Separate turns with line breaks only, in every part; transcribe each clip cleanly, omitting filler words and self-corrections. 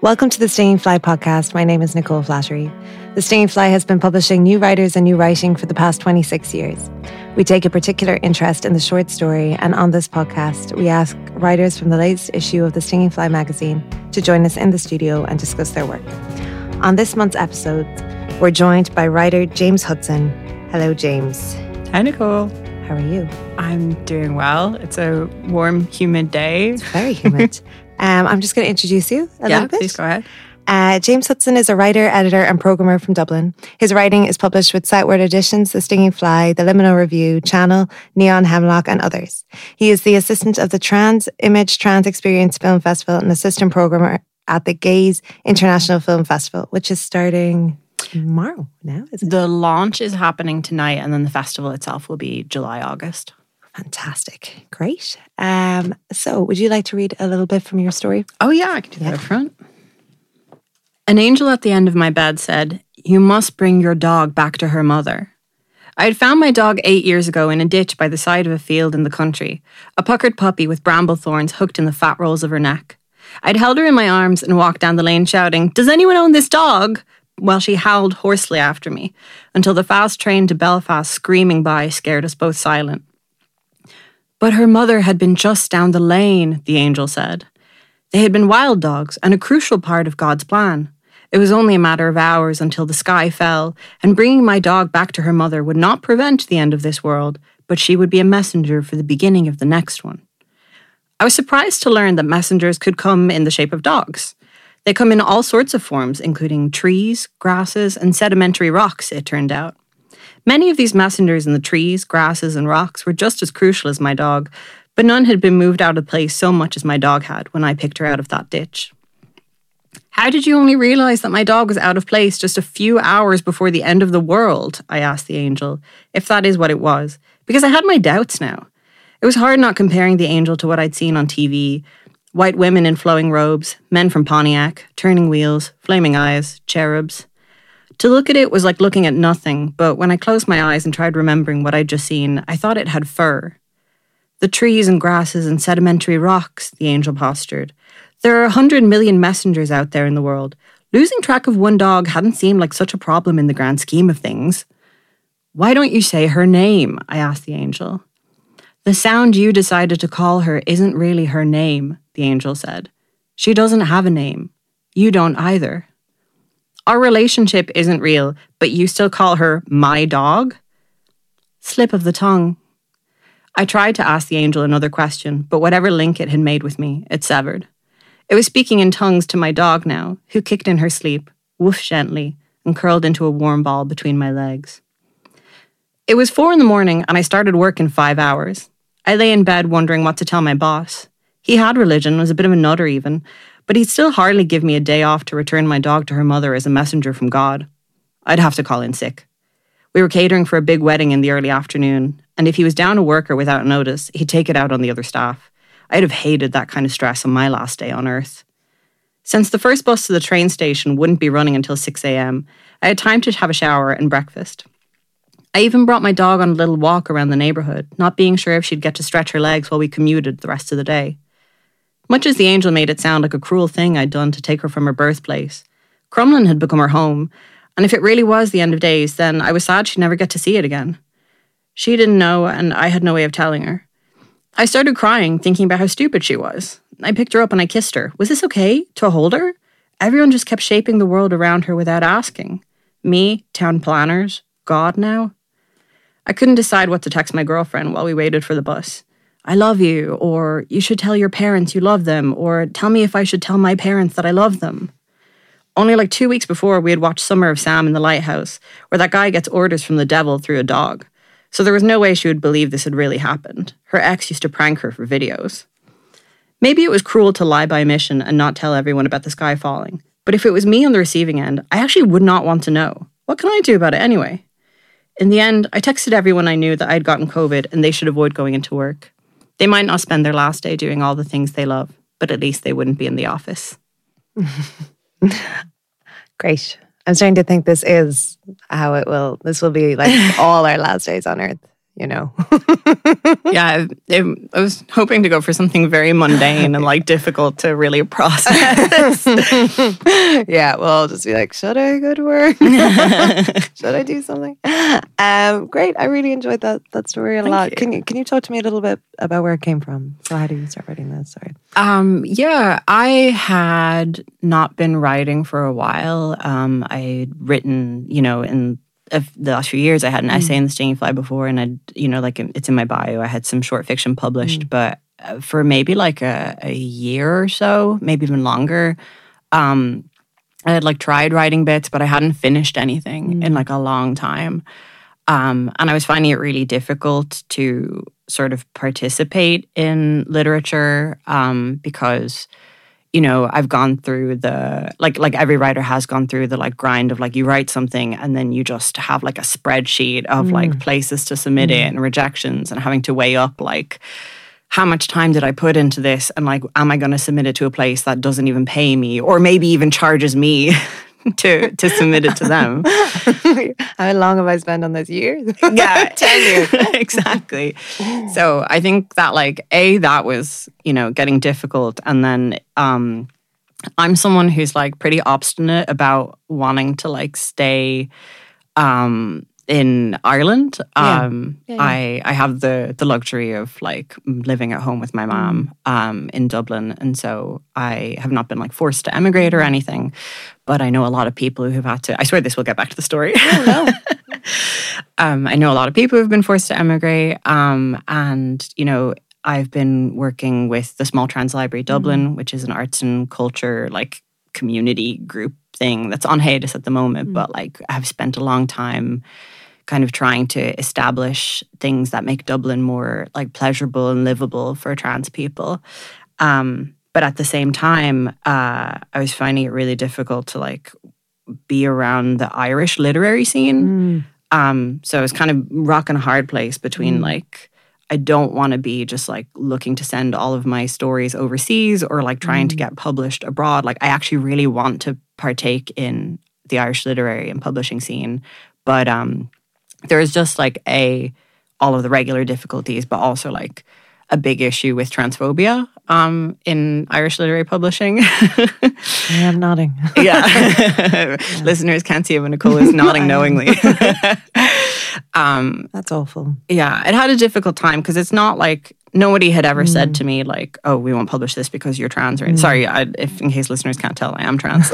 Welcome to the Stinging Fly podcast. My name is Nicole Flattery. The Stinging Fly has been publishing new writers and new writing for the past 26 years. We take a particular interest in the short story, and on this podcast, we ask writers from the latest issue of the Stinging Fly magazine to join us in the studio and discuss their work. On this month's episode, we're joined by writer James Hudson. Hello, James.
Hi, Nicole.
How are you?
I'm doing well. It's a warm, humid day.
It's very humid. I'm just going to introduce you a little bit.
Please go ahead.
James Hudson is a writer, editor and programmer from Dublin. His writing is published with Southward Editions, The Stinging Fly, The Liminal Review, Channel, Neon Hemlock and others. He is the assistant of the Trans Experience Film Festival and assistant programmer at the Gaze International Film Festival, which is starting tomorrow now, is it?
The launch is happening tonight, and then the festival itself will be July, August.
Fantastic. Great. So would you like to read a little bit from your story?
Oh yeah, I can do that up front. An angel at the end of my bed said, "You must bring your dog back to her mother." I had found my dog 8 years ago in a ditch by the side of a field in the country, a puckered puppy with bramble thorns hooked in the fat rolls of her neck. I'd held her in my arms and walked down the lane shouting, "Does anyone own this dog?" while she howled hoarsely after me, until the fast train to Belfast screaming by scared us both silent. But her mother had been just down the lane, the angel said. They had been wild dogs and a crucial part of God's plan. It was only a matter of hours until the sky fell, and bringing my dog back to her mother would not prevent the end of this world, but she would be a messenger for the beginning of the next one. I was surprised to learn that messengers could come in the shape of dogs. They come in all sorts of forms, including trees, grasses, and sedimentary rocks, it turned out. Many of these messengers in the trees, grasses, and rocks were just as crucial as my dog, but none had been moved out of place so much as my dog had when I picked her out of that ditch. "How did you only realize that my dog was out of place just a few hours before the end of the world?" I asked the angel, if that is what it was, because I had my doubts now. It was hard not comparing the angel to what I'd seen on TV. White women in flowing robes, men from Pontiac, turning wheels, flaming eyes, cherubs. To look at it was like looking at nothing, but when I closed my eyes and tried remembering what I'd just seen, I thought it had fur. "The trees and grasses and sedimentary rocks," the angel postured. "There are 100 million messengers out there in the world. Losing track of one dog hadn't seemed like such a problem in the grand scheme of things." "Why don't you say her name?" I asked the angel. "The sound you decided to call her isn't really her name," the angel said. "She doesn't have a name. You don't either. Our relationship isn't real, but you still call her my dog?" Slip of the tongue. I tried to ask the angel another question, but whatever link it had made with me, it severed. It was speaking in tongues to my dog now, who kicked in her sleep, woofed gently, and curled into a warm ball between my legs. It was 4 a.m, and I started work in 5 hours. I lay in bed wondering what to tell my boss. He had religion, was a bit of a nutter even, but he'd still hardly give me a day off to return my dog to her mother as a messenger from God. I'd have to call in sick. We were catering for a big wedding in the early afternoon, and if he was down a worker without notice, he'd take it out on the other staff. I'd have hated that kind of stress on my last day on Earth. Since the first bus to the train station wouldn't be running until 6 a.m, I had time to have a shower and breakfast. I even brought my dog on a little walk around the neighbourhood, not being sure if she'd get to stretch her legs while we commuted the rest of the day. Much as the angel made it sound like a cruel thing I'd done to take her from her birthplace, Crumlin had become her home, and if it really was the end of days, then I was sad she'd never get to see it again. She didn't know, and I had no way of telling her. I started crying, thinking about how stupid she was. I picked her up and I kissed her. Was this okay, to hold her? Everyone just kept shaping the world around her without asking. Me, town planners, God now. I couldn't decide what to text my girlfriend while we waited for the bus. "I love you," or "You should tell your parents you love them," or "Tell me if I should tell my parents that I love them." Only like 2 weeks before, we had watched Summer of Sam in the Lighthouse, where that guy gets orders from the devil through a dog. So there was no way she would believe this had really happened. Her ex used to prank her for videos. Maybe it was cruel to lie by omission and not tell everyone about the sky falling, but if it was me on the receiving end, I actually would not want to know. What can I do about it anyway? In the end, I texted everyone I knew that I'd gotten COVID and they should avoid going into work. They might not spend their last day doing all the things they love, but at least they wouldn't be in the office.
Great. I'm starting to think this will be like all our last days on Earth. you know.
Yeah, I was hoping to go for something very mundane and like difficult to really process.
Yeah, well, I'll just be like, should I go to work? Should I do something? Great. I really enjoyed that story a lot.
You.
Can you talk to me a little bit about where it came from? So how did you start writing that story?
Yeah, I had not been writing for a while. I'd written, in the last few years, I had an essay in the Stinging Fly before, and I'd, like it's in my bio, I had some short fiction published, but for maybe like a year or so, maybe even longer, I had like tried writing bits, but I hadn't finished anything in like a long time. And I was finding it really difficult to sort of participate in literature because I've gone through the, like every writer has gone through the like grind of like you write something and then you just have like a spreadsheet of like places to submit it and rejections and having to weigh up like how much time did I put into this and like am I going to submit it to a place that doesn't even pay me or maybe even charges me to submit it to them.
How long have I spent on this? Years?
Yeah.
10 years.
Exactly. So I think that like, that was, getting difficult. And then I'm someone who's like pretty obstinate about wanting to like stay in Ireland. I have the luxury of like living at home with my mom in Dublin. And so I have not been like forced to emigrate or anything. But I know a lot of people who have had to, I swear this will get back to the story.
No.
I know a lot of people who've been forced to emigrate. And, I've been working with the Small Trans Library Dublin, which is an arts and culture like community group thing that's on hiatus at the moment. But like I've spent a long time kind of trying to establish things that make Dublin more like pleasurable and livable for trans people. But at the same time, I was finding it really difficult to like be around the Irish literary scene. So I was kind of rocking a hard place between like, I don't want to be just like looking to send all of my stories overseas or like trying to get published abroad. Like I actually really want to partake in the Irish literary and publishing scene. But there is just like all of the regular difficulties, but also like a big issue with transphobia in Irish literary publishing.
Yeah, I'm nodding.
Yeah. Listeners can't see it, but Nicole is nodding knowingly.
That's awful.
Yeah, it had a difficult time because it's not like nobody had ever said to me like, "Oh, we won't publish this because you're trans." Or sorry, if in case listeners can't tell, I am trans.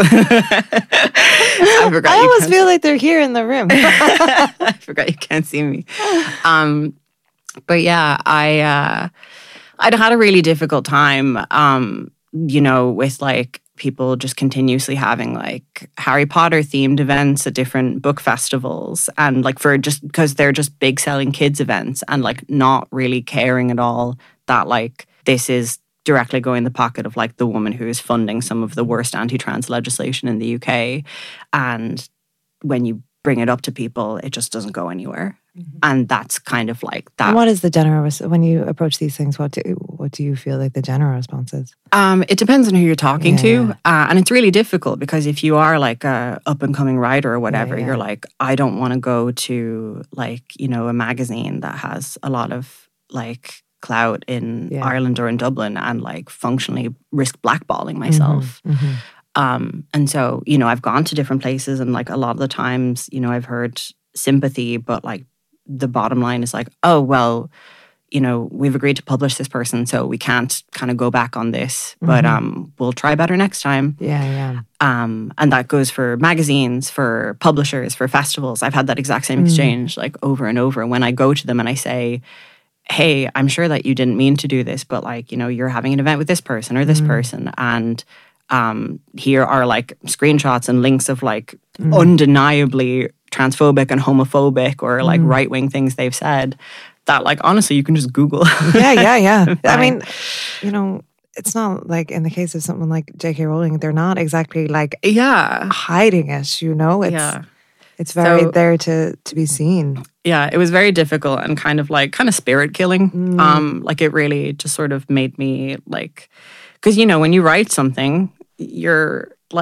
I always feel like they're here in the room.
I forgot you can't see me. But yeah, I'd had a really difficult time, with like people just continuously having like Harry Potter themed events at different book festivals and like for just because they're just big selling kids events and like not really caring at all that like this is directly going in the pocket of like the woman who is funding some of the worst anti-trans legislation in the UK. And when you bring it up to people, it just doesn't go anywhere. And that's kind of like that.
And what is the general, when you approach these things, what do you feel like the general response is?
It depends on who you're talking to. And it's really difficult because if you are like a up and coming writer or whatever, you're like, I don't want to go to like, a magazine that has a lot of like clout in Ireland or in Dublin and like functionally risk blackballing myself. And so, I've gone to different places and like a lot of the times, I've heard sympathy, but like the bottom line is like, oh, well, we've agreed to publish this person, so we can't kind of go back on this, but we'll try better next time.
Yeah.
And that goes for magazines, for publishers, for festivals. I've had that exact same exchange like over and over. When I go to them and I say, hey, I'm sure that you didn't mean to do this, but like, you're having an event with this person or this person, and here are like screenshots and links of like undeniably transphobic and homophobic or like right-wing things they've said that like honestly you can just Google.
Yeah. I mean, it's not like in the case of someone like J.K. Rowling, they're not exactly like hiding it, it's very there to be seen.
Yeah, it was very difficult and kind of spirit killing. Like it really just sort of made me like, because when you write something, you're like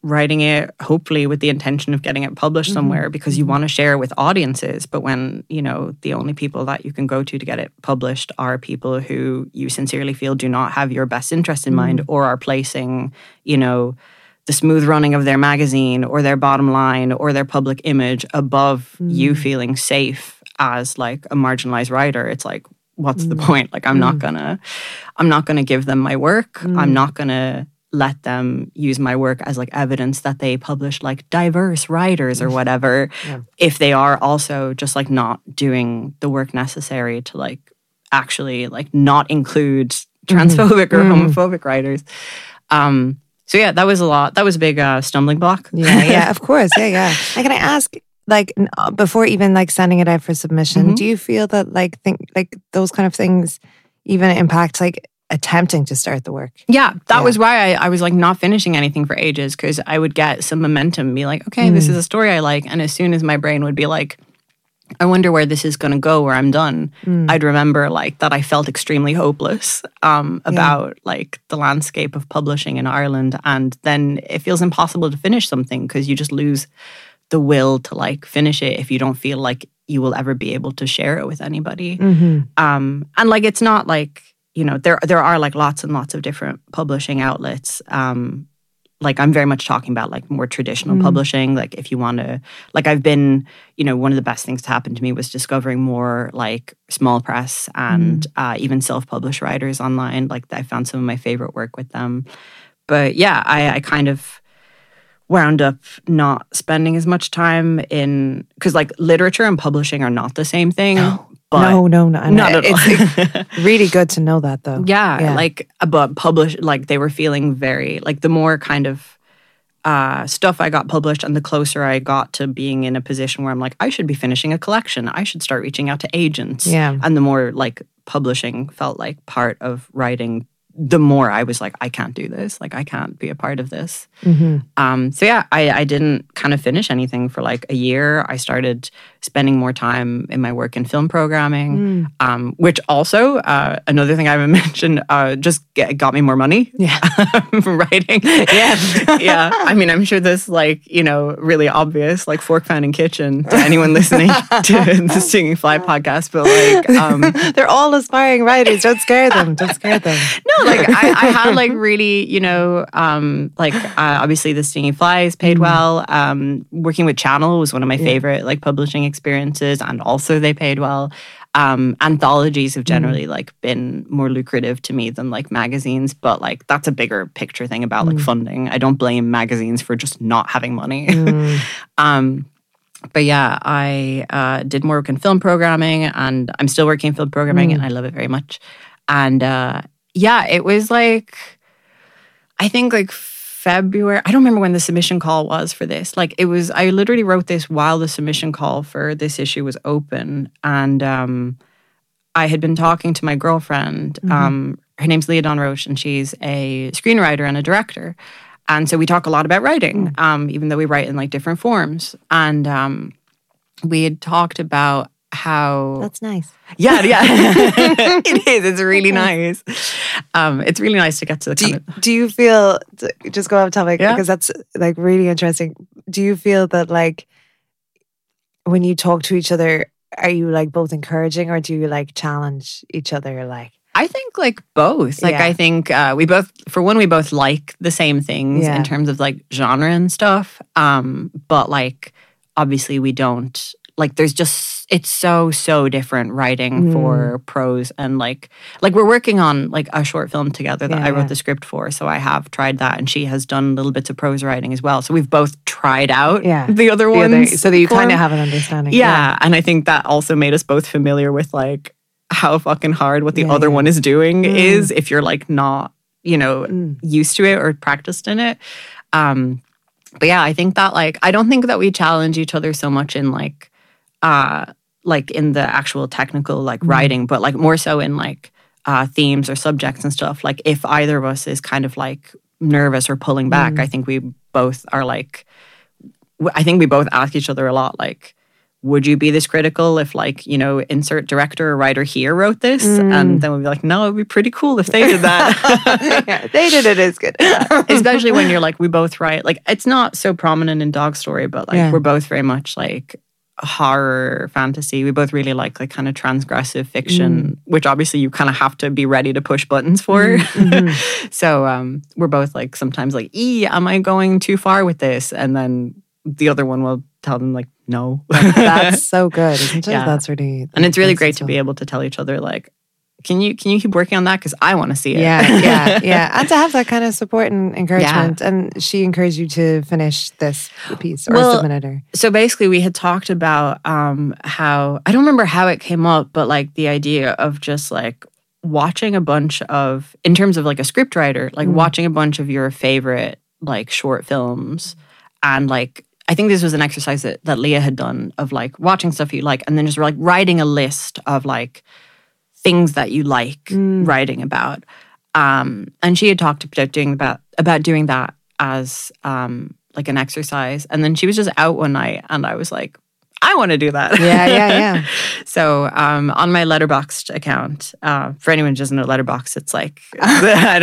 writing it hopefully with the intention of getting it published somewhere because you want to share it with audiences. But when, you know, the only people that you can go to get it published are people who you sincerely feel do not have your best interest in mind or are placing, you know, the smooth running of their magazine or their bottom line or their public image above you feeling safe as like a marginalized writer, it's like, what's the point? Like, I'm not gonna give them my work. I'm not gonna let them use my work as like evidence that they publish like diverse writers or whatever, if they are also just like not doing the work necessary to like actually like not include transphobic or homophobic writers. So yeah, that was a lot. That was a big stumbling block.
Yeah, of course. Yeah. And can I ask, like, before even like sending it out for submission, do you feel that like those kind of things even impact like attempting to start the work?
Yeah, that was why I was like not finishing anything for ages, because I would get some momentum and be like, okay, this is a story I like. And as soon as my brain would be like, I wonder where this is going to go, where I'm done, I'd remember like that I felt extremely hopeless about like the landscape of publishing in Ireland. And then it feels impossible to finish something because you just lose the will to like finish it if you don't feel like you will ever be able to share it with anybody. And like, it's not like, you know, there are like lots and lots of different publishing outlets. Like I'm very much talking about like more traditional publishing. Like if you want to, like I've been, you know, one of the best things to happen to me was discovering more like small press and even self-published writers online. Like I found some of my favorite work with them. But yeah, I kind of wound up not spending as much time in, because like literature and publishing are not the same thing.
No, not at all.
It's
really good to know that though.
Yeah. Like, but publish, like they were feeling very, like the more kind of stuff I got published and the closer I got to being in a position where I'm like, I should be finishing a collection. I should start reaching out to agents.
Yeah.
And the more like publishing felt like part of writing, the more I was like, I can't do this. Like, I can't be a part of this. So yeah, I didn't kind of finish anything for like a year. I started spending more time in my work in film programming, which also, another thing I haven't mentioned, just got me more money.
Yeah.
From writing. Yeah. I mean, I'm sure this like, you know, really obvious, like fork, pan, and kitchen to anyone listening to the Stinging Fly podcast, but like...
They're all aspiring writers. Don't scare them.
No, like I had like really, you know, obviously the Stinging Flies paid well. Working with Channel was one of my favorite like publishing experiences, and also they paid well. Anthologies have generally like been more lucrative to me than like magazines, but like that's a bigger picture thing about like funding. I don't blame magazines for just not having money. But yeah, I did more work in film programming, and I'm still working in film programming, and I love it very much. And yeah, it was like, I think like February. I don't remember when the submission call was for this. Like it was, I literally wrote this while the submission call for this issue was open. And I had been talking to my girlfriend. Her name's Leah Dawn Roche, and she's a screenwriter and a director. And so we talk a lot about writing, even though we write in like different forms. And we had talked about how...
That's nice.
Yeah. It is. It's really nice. It's really nice to get to the
Do you feel, just go off topic, because that's like really interesting. Do you feel that like when you talk to each other, are you like both encouraging, or do you like challenge each other? Like,
I think like both. Like I think we both like the same things in terms of like genre and stuff. But like obviously we don't, like there's just, it's so different writing for prose, and like we're working on like a short film together that I wrote the script for. So I have tried that, and she has done little bits of prose writing as well. So we've both tried out the other ones.
So that you kind of have an understanding.
Yeah. And I think that also made us both familiar with like how fucking hard what the other one is doing is, if you're like not, you know, used to it or practiced in it. But yeah, I think that like, I don't think that we challenge each other so much in like in the actual technical like writing, but like more so in like themes or subjects and stuff. Like if either of us is kind of like nervous or pulling back, I think we both are like, I think we both ask each other a lot like, would you be this critical if like, you know, insert director or writer here wrote this? And then we'd be like, no, it'd be pretty cool if they did that.
Yeah, they did it as good.
Especially when you're like, we both write, like it's not so prominent in Dog Story, but like we're both very much like horror, fantasy. We both really like kind of transgressive fiction, which obviously you kind of have to be ready to push buttons for. So we're both like sometimes like, am I going too far with this? And then the other one will tell them like, no.
That's so good, isn't it?
Yeah.
That's really,
and it's really great to be able to tell each other like, can you keep working on that? Because I want to see it.
Yeah. And to have that kind of support and encouragement. Yeah. And she encouraged you to finish this piece or submitted her.
So basically we had talked about how, I don't remember how it came up, but like the idea of just like watching a bunch of, in terms of like a script writer, like watching a bunch of your favorite like short films, and like, I think this was an exercise that Leah had done of like watching stuff you like and then just like writing a list of like things that you like writing about. And she had talked about doing that as like an exercise. And then she was just out one night and I was like, I want to do that.
Yeah.
So on my Letterboxd account, for anyone who doesn't know Letterboxd, it's like I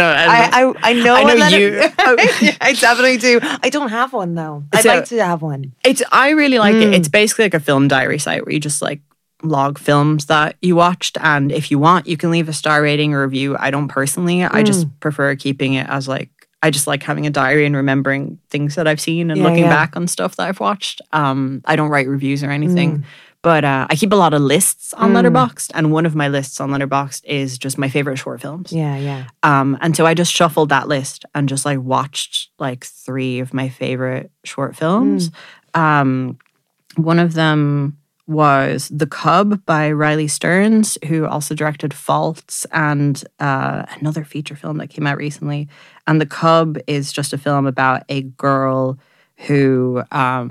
know you.
I definitely do. I don't have one though. I'd like to have one.
I really like it. It's basically like a film diary site where you just like log films that you watched, and if you want, you can leave a star rating or review. I don't personally. I just prefer keeping it as like, I just like having a diary and remembering things that I've seen and looking back on stuff that I've watched. I don't write reviews or anything, but I keep a lot of lists on Letterboxd, and one of my lists on Letterboxd is just my favorite short films.
Yeah.
And so I just shuffled that list and just like watched like 3 of my favorite short films. One of them was The Cub by Riley Stearns, who also directed Faults and another feature film that came out recently. And The Cub is just a film about a girl who,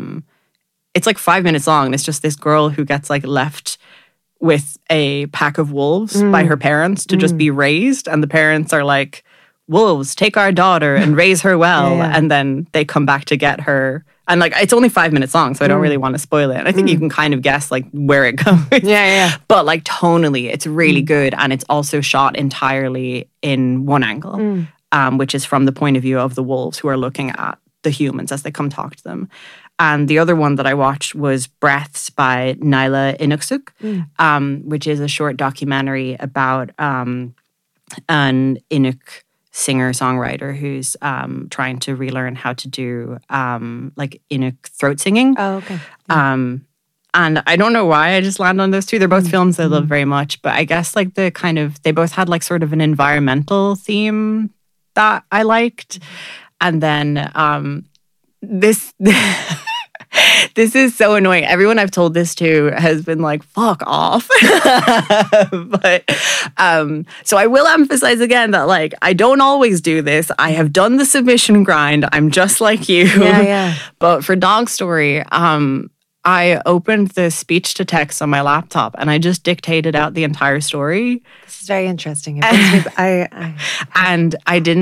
it's like 5 minutes long. And it's just this girl who gets like left with a pack of wolves by her parents to just be raised. And the parents are like, wolves, take our daughter and raise her well. And then they come back to get her. And like, it's only 5 minutes long, so I don't really want to spoil it. And I think you can kind of guess like where it goes.
Yeah.
But like tonally, it's really good. And it's also shot entirely in one angle, which is from the point of view of the wolves who are looking at the humans as they come talk to them. And the other one that I watched was Breaths by Naila Inukçuk, which is a short documentary about an Inuk singer-songwriter who's trying to relearn how to do like Inuk throat singing.
Oh, okay.
And I don't know why I just landed on those 2. They're both films I love very much, but I guess like they both had like sort of an environmental theme that I liked. And then this this is so annoying. Everyone I've told this to has been like, fuck off. But so I will emphasize again that like, I don't always do this. I have done the submission grind. I'm just like you.
Yeah.
But for Dog Story, I opened the speech to text on my laptop and I just dictated out the entire story.
This is very interesting.
And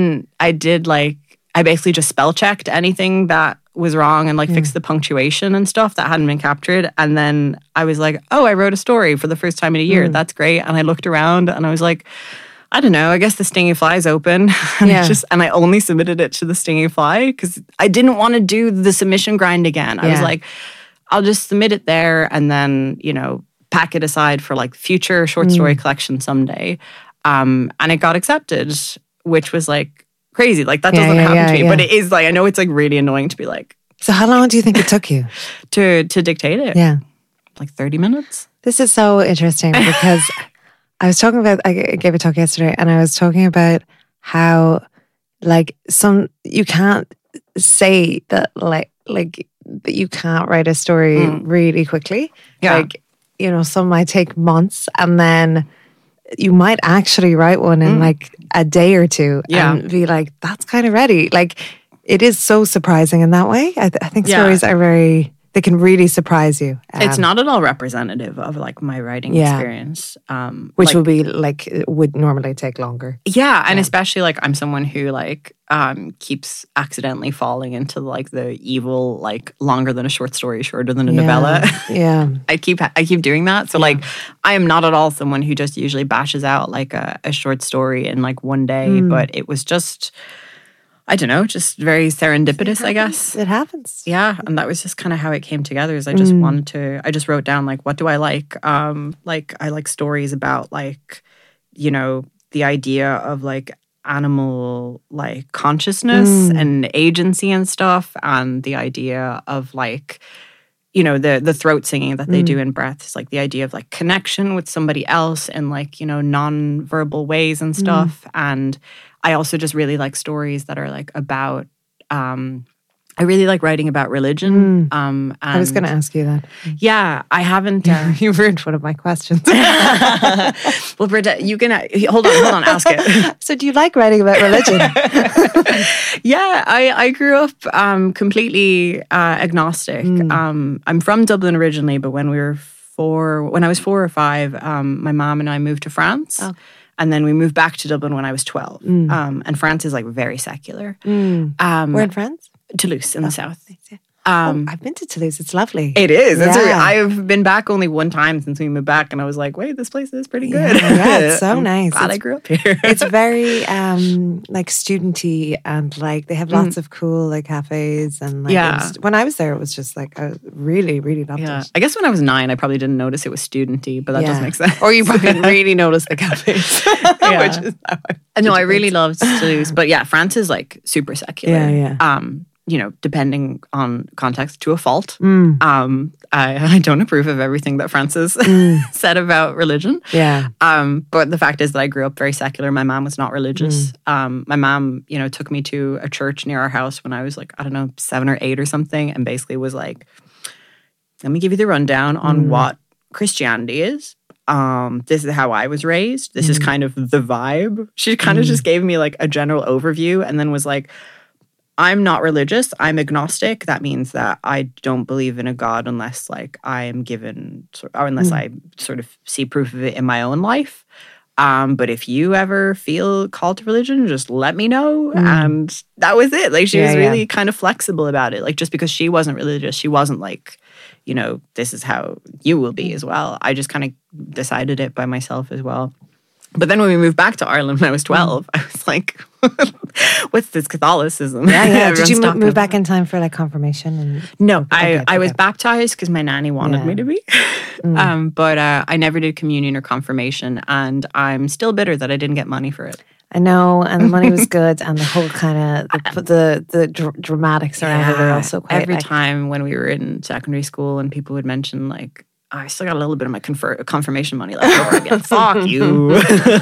I basically just spell checked anything that was wrong and like fixed the punctuation and stuff that hadn't been captured. And then I was like, oh, I wrote a story for the first time in a year. That's great. And I looked around and I was like, I don't know, I guess the Stinging Fly is open. And I only submitted it to the Stinging Fly because I didn't want to do the submission grind again. I was like, I'll just submit it there and then, you know, pack it aside for like future short story collection someday. And it got accepted, which was like crazy. Like that doesn't happen to me. But it is like, I know it's like really annoying to be like.
So how long do you think it took you?
to dictate it?
Yeah.
Like 30 minutes.
This is so interesting because I gave a talk yesterday and I was talking about how like you can't say that like that you can't write a story really quickly.
Yeah.
Like, you know, some might take months and then you might actually write one in like a day or 2 and be like, that's kind of ready. Like, it is so surprising in that way. I think stories are very They can really surprise you.
It's not at all representative of like my writing experience.
Which will be like, would normally take longer.
Yeah. And especially like I'm someone who like keeps accidentally falling into like the evil, like longer than a short story, shorter than a novella.
Yeah.
I keep doing that. So like I am not at all someone who just usually bashes out like a short story in like one day. But it was just, I don't know, just very serendipitous, I guess.
It happens.
Yeah, and that was just kind of how it came together. Is I just wanted to, I just wrote down like, what do I like? Like I like stories about like, you know, the idea of like animal like consciousness and agency and stuff, and the idea of like, you know, the throat singing that they do in breaths, like the idea of like connection with somebody else and like, you know, non-verbal ways and stuff. And I also just really like stories that are like about, I really like writing about religion. And
I was going to ask you that.
Yeah, I haven't.
You ruined one of my questions.
Well, Britta, you can, hold on, ask it.
So do you like writing about religion?
Yeah, I grew up completely agnostic. I'm from Dublin originally, but when I was 4 or 5, my mom and I moved to France. Oh. And then we moved back to Dublin when I was 12. And France is like very secular.
Where in France?
Toulouse in the south.
I've been to Toulouse. It's lovely.
It is. I've been back only one time since we moved back, and I was like, wait, this place is pretty good.
Yeah, it's so nice.
Glad I grew up here.
It's very like student-y, and like they have lots of cool like cafes and like when I was there, it was just like I really, really loved it.
I guess when I was 9, I probably didn't notice it was student-y, but that does make sense.
Or you probably didn't really notice the cafes.
Which is no, I really loved Toulouse, but yeah, France is like super secular.
Yeah.
You know, depending on context, to a fault. I don't approve of everything that Francis said about religion.
Yeah.
But the fact is that I grew up very secular. My mom was not religious. My mom, you know, took me to a church near our house when I was like, I don't know, 7 or 8 or something, and basically was like, let me give you the rundown on what Christianity is. This is how I was raised. This is kind of the vibe. She kind of just gave me like a general overview and then was like, I'm not religious. I'm agnostic. That means that I don't believe in a God unless like I am given, or unless I sort of see proof of it in my own life. But if you ever feel called to religion, just let me know. And that was it. Like she was really kind of flexible about it. Like just because she wasn't religious, she wasn't like, you know, this is how you will be as well. I just kind of decided it by myself as well. But then when we moved back to Ireland when I was 12, I was like, what's this Catholicism?
Yeah. Did you move back in time for like confirmation?
No, I was baptized because my nanny wanted me to be. But I never did communion or confirmation. And I'm still bitter that I didn't get money for it.
I know, and the money was good, and the whole kind of the dramatics around it are also quite.
Every time when we were in secondary school and people would mention like, oh, I still got a little bit of my confirmation money left over, I'd be like, fuck you.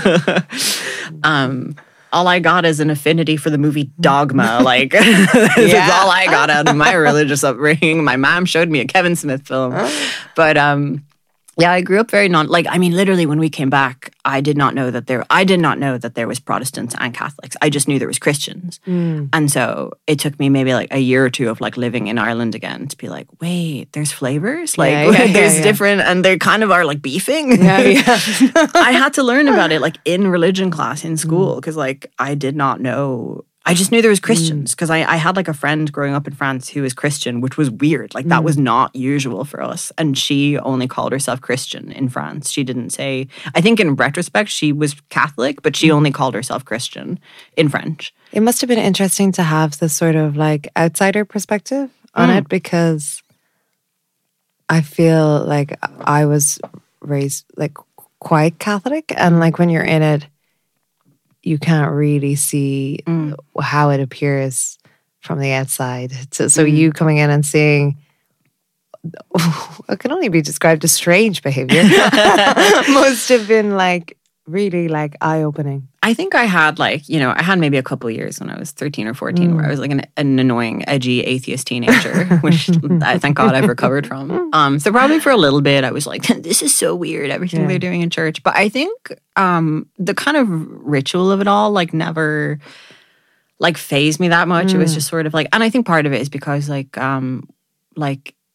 All I got is an affinity for the movie Dogma. Like, this is all I got out of my religious upbringing. My mom showed me a Kevin Smith film. But yeah, I grew up very literally when we came back, I did not know that there was Protestants and Catholics. I just knew there was Christians. And so it took me maybe like a year or two of like living in Ireland again to be like, wait, there's flavors? Like there's different, and they kind of are like beefing. I had to learn about it like in religion class in school because like I did not know. I just knew there was Christians because I had like a friend growing up in France who was Christian, which was weird. Like that was not usual for us. And she only called herself Christian in France. She didn't say, I think in retrospect, she was Catholic, but she only called herself Christian in French.
It must have been interesting to have this sort of like outsider perspective on it because I feel like I was raised like quite Catholic, and like when you're in it, you can't really see how it appears from the outside. So you coming in and seeing, it can only be described as strange behavior, must have been like really like eye-opening.
I think I had like, you know, I had maybe a couple of years when I was 13 or 14 where I was like an annoying, edgy, atheist teenager, which I thank God I've recovered from. So probably for a little bit, I was like, this is so weird, everything they're doing in church. But I think the kind of ritual of it all like never like fazed me that much. It was just sort of like, and I think part of it is because like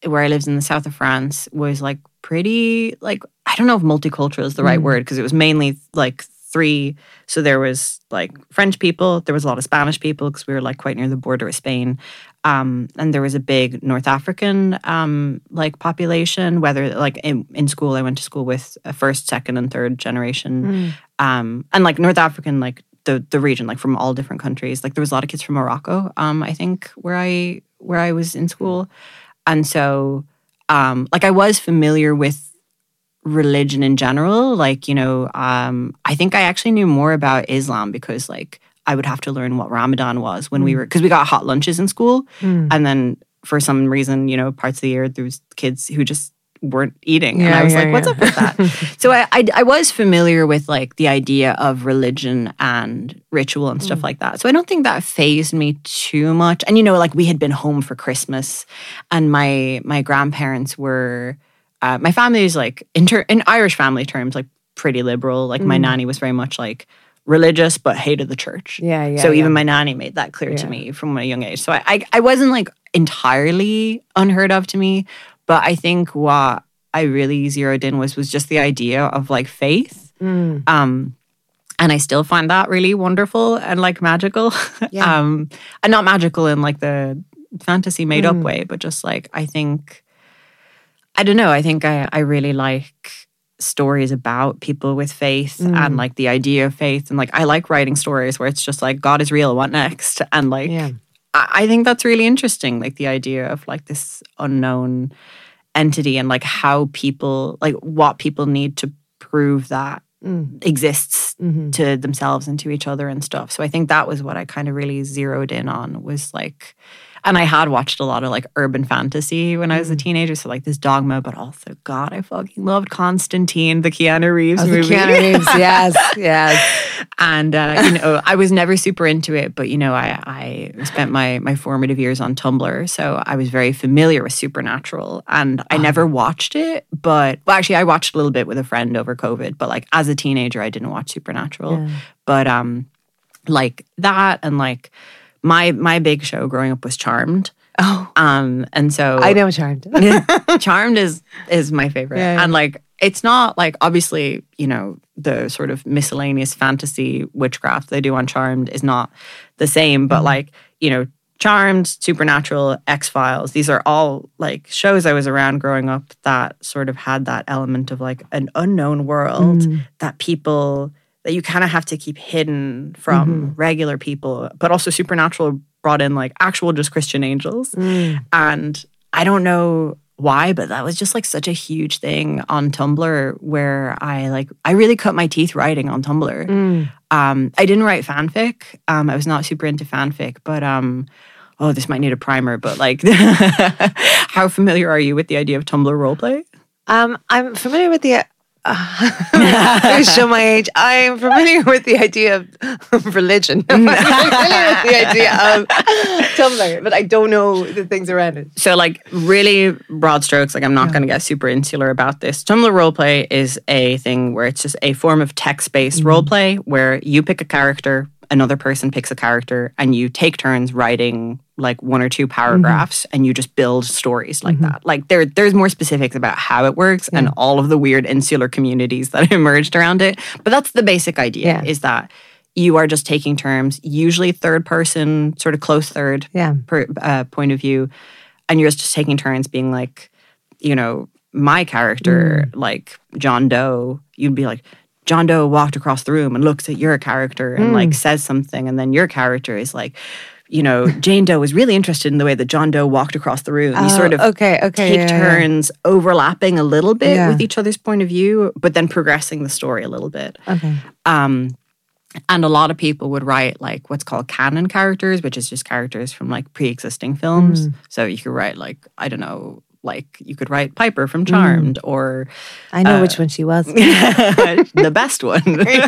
where I lived in the south of France was like pretty like, I don't know if multicultural is the right word, because it was mainly like three. So there was like French people, there was a lot of Spanish people because we were like quite near the border of Spain. And there was a big North African like population, whether like in school, I went to school with a first, second and third generation. And like North African, like the region, like from all different countries. Like there was a lot of kids from Morocco, I think, where I was in school. And so like I was familiar with religion in general. Like, you know, I think I actually knew more about Islam because like I would have to learn what Ramadan was when we were, because we got hot lunches in school. And then for some reason, you know, parts of the year, there was kids who just weren't eating. And I was like, what's up with that? So I was familiar with like the idea of religion and ritual and stuff like that. So I don't think that fazed me too much. And, you know, like we had been home for Christmas and my grandparents were, my family is like, in Irish family terms, like pretty liberal. Like my nanny was very much like, religious but hated the church. So even my nanny made that clear to me from a young age. So I wasn't like entirely unheard of to me, but I think what I really zeroed in was just the idea of like faith. And I still find that really wonderful and like magical. And not magical in like the fantasy made up way, but just like I think I really like stories about people with faith and like the idea of faith, and like I like writing stories where it's just like God is real, what next? And like I think that's really interesting, like the idea of like this unknown entity and like how people, like what people need to prove that exists to themselves and to each other and stuff. So I think that was what I kind of really zeroed in on, was like, and I had watched a lot of like urban fantasy when I was a teenager. So like this Dogma, but also, God, I fucking loved Constantine, the Keanu Reeves movie.
The Keanu Reeves, yes.
And, you know, I was never super into it, but, you know, I spent my formative years on Tumblr. So I was very familiar with Supernatural, and I never watched it, but, well, actually I watched a little bit with a friend over COVID, but like as a teenager, I didn't watch Supernatural. But like that, and like, my big show growing up was Charmed. And so
I know Charmed.
Charmed is my favorite. And like it's not like, obviously, you know, the sort of miscellaneous fantasy witchcraft they do on Charmed is not the same, but like, you know, Charmed, Supernatural, X-Files, these are all like shows I was around growing up that sort of had that element of like an unknown world that people, that you kind of have to keep hidden from regular people. But also Supernatural brought in like actual just Christian angels. And I don't know why, but that was just like such a huge thing on Tumblr, where I really cut my teeth writing on Tumblr. I didn't write fanfic. I was not super into fanfic, but oh, this might need a primer, but like how familiar are you with the idea of Tumblr roleplay?
I'm familiar with the show my age. I'm familiar with the idea of religion. I'm familiar with the idea of Tumblr, but I don't know the things around it.
So like really broad strokes, like I'm not going to get super insular about this. Tumblr roleplay is a thing where it's just a form of text-based roleplay where you pick a character, another person picks a character, and you take turns writing like one or two paragraphs and you just build stories like that. Like there's more specifics about how it works and all of the weird insular communities that emerged around it. But that's the basic idea, is that you are just taking turns, usually third person, sort of close third point of view. And you're just taking turns being like, you know, my character, like John Doe, you'd be like, John Doe walked across the room and looks at your character and like says something. And then your character is like, you know, Jane Doe was really interested in the way that John Doe walked across the room. You sort of take turns overlapping a little bit with each other's point of view, but then progressing the story a little bit. And a lot of people would write like what's called canon characters, which is just characters from like pre-existing films. So you could write like, I don't know, like you could write Piper from Charmed, or
I know which one she was.
The best one.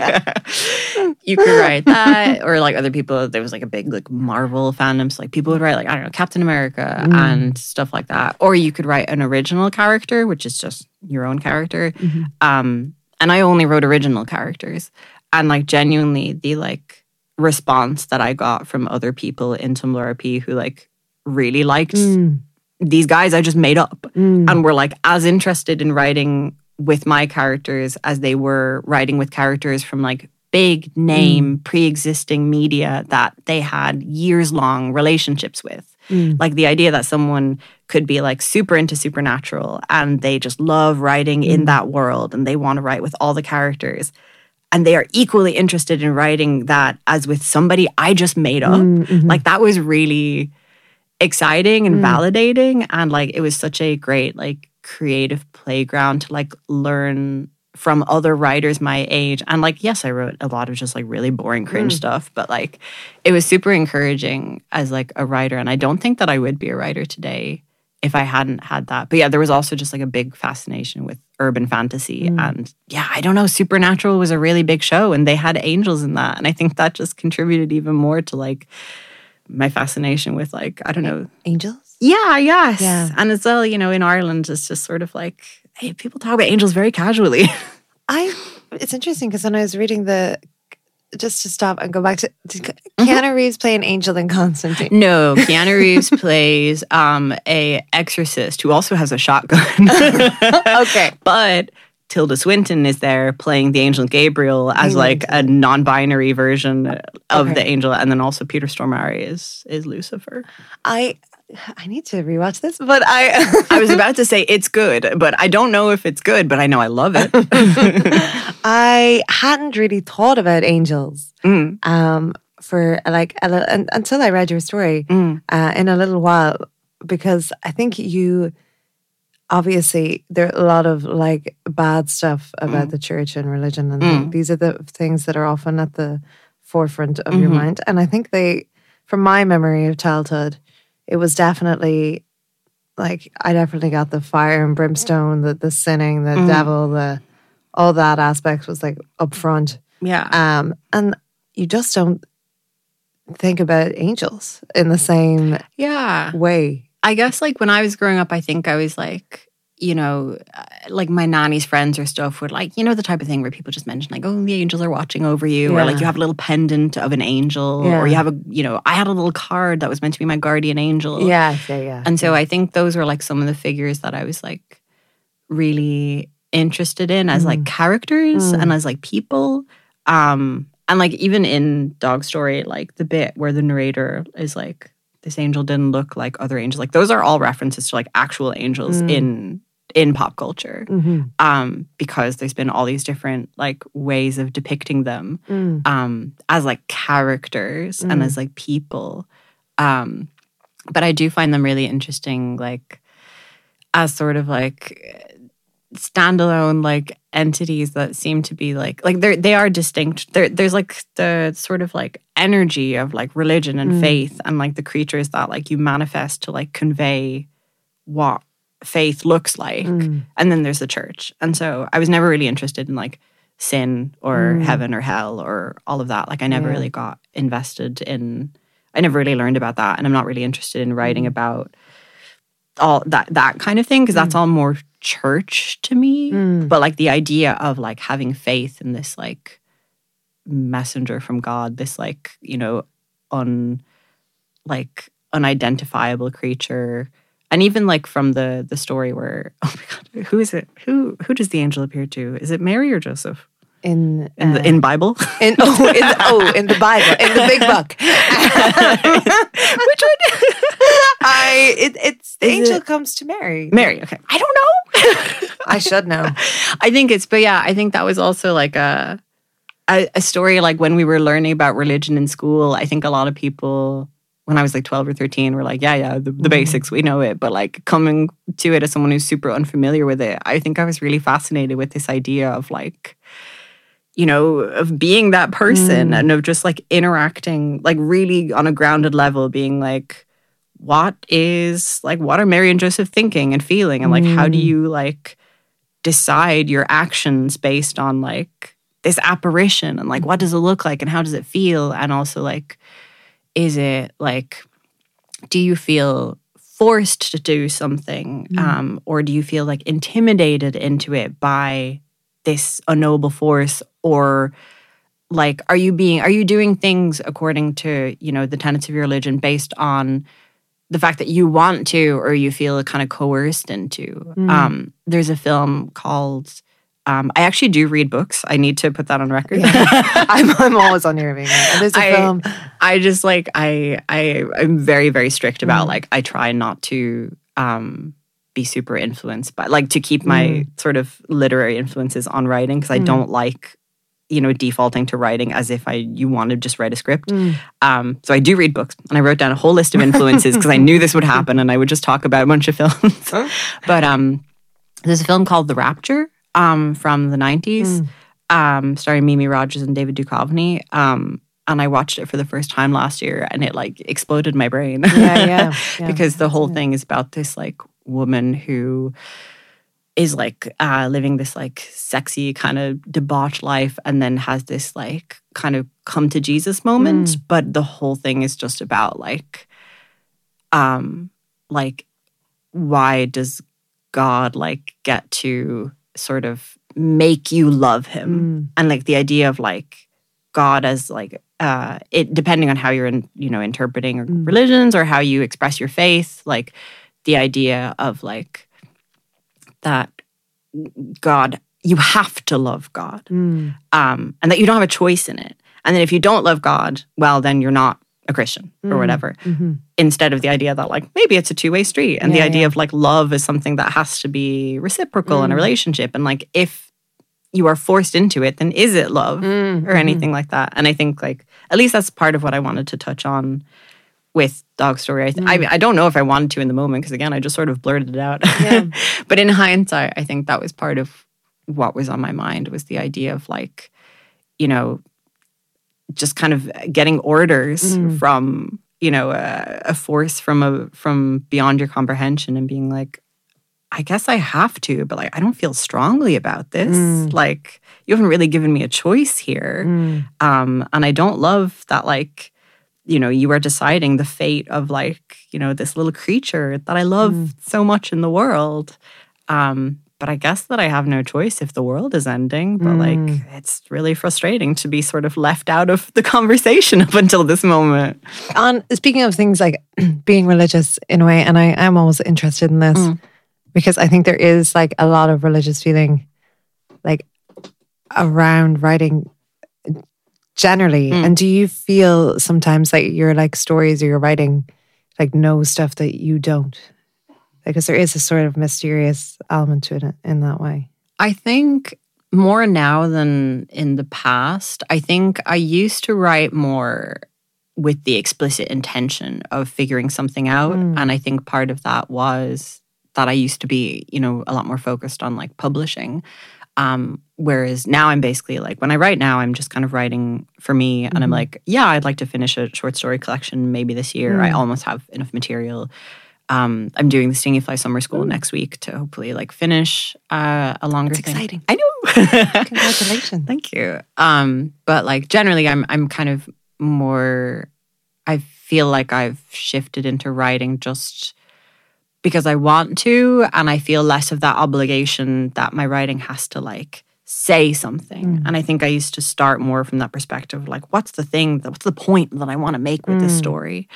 You could write that, or like other people, there was like a big like Marvel fandom, so like people would write like, I don't know, Captain America and stuff like that. Or you could write an original character, which is just your own character. And I only wrote original characters. And like genuinely the like response that I got from other people in Tumblr RP who like really liked these guys I just made up and were like as interested in writing with my characters as they were writing with characters from like big name pre-existing media that they had years-long relationships with. Like the idea that someone could be like super into Supernatural and they just love writing in that world and they want to write with all the characters and they are equally interested in writing that as with somebody I just made up. Like that was really exciting and validating, and like it was such a great like creative playground to like learn from other writers my age. And like, yes, I wrote a lot of just like really boring cringe stuff, but like it was super encouraging as like a writer. And I don't think that I would be a writer today if I hadn't had that. But yeah, there was also just like a big fascination with urban fantasy. And yeah, I don't know, Supernatural was a really big show and they had angels in that. And I think that just contributed even more to like my fascination with like, I don't know.
Angels?
Yeah, yes.
Yeah.
And as well, you know, in Ireland, it's just sort of like, hey, people talk about angels very casually.
It's interesting because when I was reading just to stop and go back to Keanu Reeves play an angel in Constantine.
No, Keanu Reeves plays a exorcist who also has a shotgun.
Okay.
But Tilda Swinton is there playing the angel Gabriel as like a non-binary version of the angel. And then also Peter Stormare is Lucifer.
I need to rewatch this, but
I was about to say it's good, but I don't know if it's good, but I know I love it.
I hadn't really thought about angels for like until I read your story in a little while, because I think obviously there are a lot of like bad stuff about the church and religion, and these are the things that are often at the forefront of your mind. And I think from my memory of childhood, it was definitely like I definitely got the fire and brimstone, the sinning, the devil, all that aspect was like up front.
Yeah.
And you just don't think about angels in the same way.
I guess like when I was growing up, I think I was like, you know, like my nanny's friends or stuff would like, you know, the type of thing where people just mention like, oh, the angels are watching over you, or like you have a little pendant of an angel, or you have I had a little card that was meant to be my guardian angel.
Yeah.
And so I think those were like some of the figures that I was like really interested in as like characters and as like people. And like even in Dog Story, like the bit where the narrator is like, this angel didn't look like other angels. Like those are all references to like actual angels in pop culture, because there's been all these different like ways of depicting them as like characters and as like people. But I do find them really interesting, like as sort of like standalone like entities that seem to be like they are distinct. There's like the sort of like energy of like religion and faith and like the creatures that like you manifest to like convey what faith looks like. And then there's the church. And so I was never really interested in like sin or heaven or hell or all of that. Like I never really got invested in, I never really learned about that. And I'm not really interested in writing about all that kind of thing, because that's all more church to me. But like the idea of like having faith in this like messenger from God, this like, you know, unidentifiable creature. And even like from the story where, oh my God, who is it? Who does the angel appear to? Is it Mary or Joseph?
In
Bible?
in the Bible, in the big book.
Which one?
It's the angel comes to Mary.
Mary, okay. I don't know.
I should know.
I think I think that was also like a story like when we were learning about religion in school. I think a lot of people, when I was like 12 or 13, were like, the basics, we know it. But like coming to it as someone who's super unfamiliar with it, I think I was really fascinated with this idea of like, you know, of being that person and of just like interacting, like really on a grounded level, being like, what are Mary and Joseph thinking and feeling? And like, how do you like decide your actions based on like this apparition? And like, what does it look like and how does it feel? And also like, is it like, do you feel forced to do something? Or do you feel like intimidated into it by this unknowable force? Or like, are you doing things according to, you know, the tenets of your religion based on the fact that you want to or you feel kind of coerced into. There's a film called I actually do read books. I need to put that on record.
Yeah. I'm always on your reading. And there's a film.
I just like I'm very, very strict about like I try not to be super influenced by like to keep my sort of literary influences on writing because I don't like defaulting to writing as if you want to just write a script. So I do read books, and I wrote down a whole list of influences because I knew this would happen, and I would just talk about a bunch of films. But there's a film called The Rapture from the 90s, starring Mimi Rogers and David Duchovny. And I watched it for the first time last year, and it like exploded my brain.
Yeah.
Because the whole thing is about this like woman who is like living this like sexy kind of debauched life, and then has this like kind of come to Jesus moment. But the whole thing is just about like why does God like get to sort of make you love him, and like the idea of like God as like it depending on how you're interpreting religions or how you express your faith, like the idea of like that God, you have to love God, and that you don't have a choice in it, and then if you don't love God, well then you're not a Christian or whatever. Instead of the idea that like maybe it's a two-way street, and the idea of like love is something that has to be reciprocal in a relationship, and like if you are forced into it, then is it love or anything like that? And I think like at least that's part of what I wanted to touch on with Dog Story. I don't know if I wanted to in the moment because again I just sort of blurted it out. But in hindsight, I think that was part of what was on my mind, was the idea of like just kind of getting orders from a force from beyond your comprehension, and being like, I guess I have to, but like I don't feel strongly about this. Like you haven't really given me a choice here, and I don't love that like you are deciding the fate of like this little creature that I love so much in the world. But I guess that I have no choice if the world is ending. But like, it's really frustrating to be sort of left out of the conversation up until this moment.
Speaking of things like being religious in a way, and I am always interested in this because I think there is like a lot of religious feeling like around writing generally. And do you feel sometimes like your like stories or your writing like know stuff that you don't? Because there is a sort of mysterious element to it in that way.
I think more now than in the past. I think I used to write more with the explicit intention of figuring something out. And I think part of that was that I used to be, a lot more focused on like publishing. Whereas now I'm basically like, when I write now, I'm just kind of writing for me. And I'm like, yeah, I'd like to finish a short story collection maybe this year. I almost have enough material. I'm doing the Stingy Fly Summer School next week to hopefully like finish a longer thing.
Exciting.
I know.
Congratulations.
Thank you. But like generally I'm kind of more, I feel like I've shifted into writing just because I want to, and I feel less of that obligation that my writing has to like say something. And I think I used to start more from that perspective, like what's the point that I want to make with this story?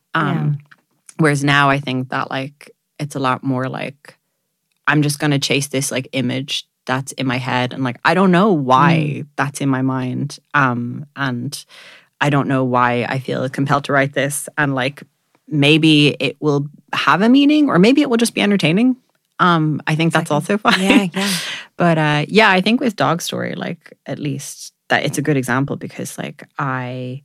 Whereas now I think that like it's a lot more like I'm just going to chase this like image that's in my head, and like I don't know why that's in my mind, and I don't know why I feel compelled to write this, and like maybe it will have a meaning or maybe it will just be entertaining. I think that's also fine. But I think with Dog Story, like at least that it's a good example because like I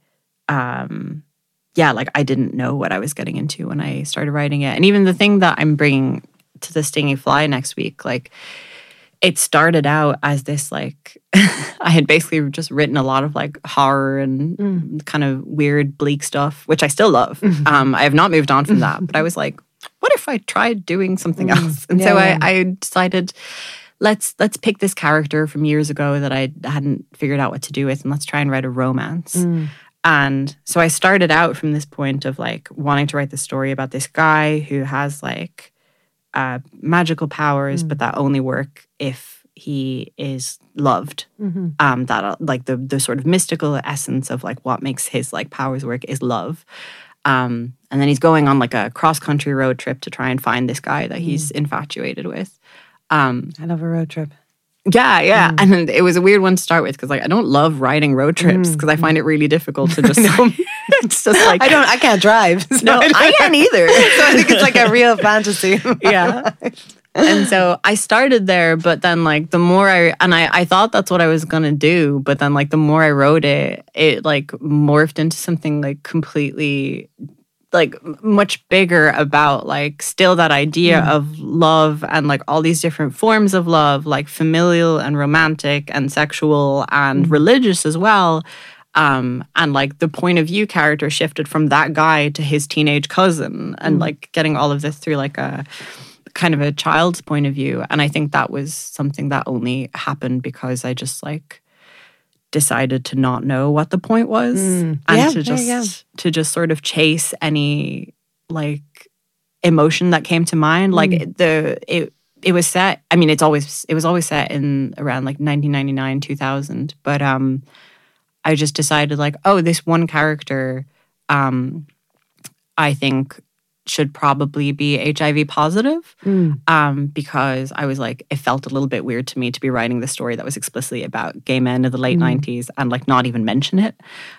didn't know what I was getting into when I started writing it. And even the thing that I'm bringing to the Stingy Fly next week, like it started out as this like, I had basically just written a lot of like horror and kind of weird, bleak stuff, which I still love. I have not moved on from that, but I was like, what if I tried doing something else? And I decided, let's pick this character from years ago that I hadn't figured out what to do with, and let's try and write a romance. And so I started out from this point of like wanting to write the story about this guy who has like magical powers, but that only work if he is loved. That like the sort of mystical essence of like what makes his like powers work is love. And then he's going on like a cross-country road trip to try and find this guy that he's infatuated with.
I love a road trip.
Yeah. And it was a weird one to start with because like I don't love riding road trips because I find it really difficult to just it's just like
I can't drive. So
no, I can't either.
So I think it's like a real fantasy.
Yeah. And so I started there, but then like the more I thought that's what I was gonna do, but then like the more I wrote it, it like morphed into something like completely like much bigger about like still that idea of love and like all these different forms of love, like familial and romantic and sexual and religious as well. And like the point of view character shifted from that guy to his teenage cousin and like getting all of this through like a kind of a child's point of view. And I think that was something that only happened because I just like decided to not know what the point was and to just sort of chase any like emotion that came to mind. Like it was set, I mean, it was always set in around like 1999, 2000. But I just decided like, oh, this one character I think should probably be HIV positive because I was like, it felt a little bit weird to me to be writing the story that was explicitly about gay men of the late 90s and like not even mention it.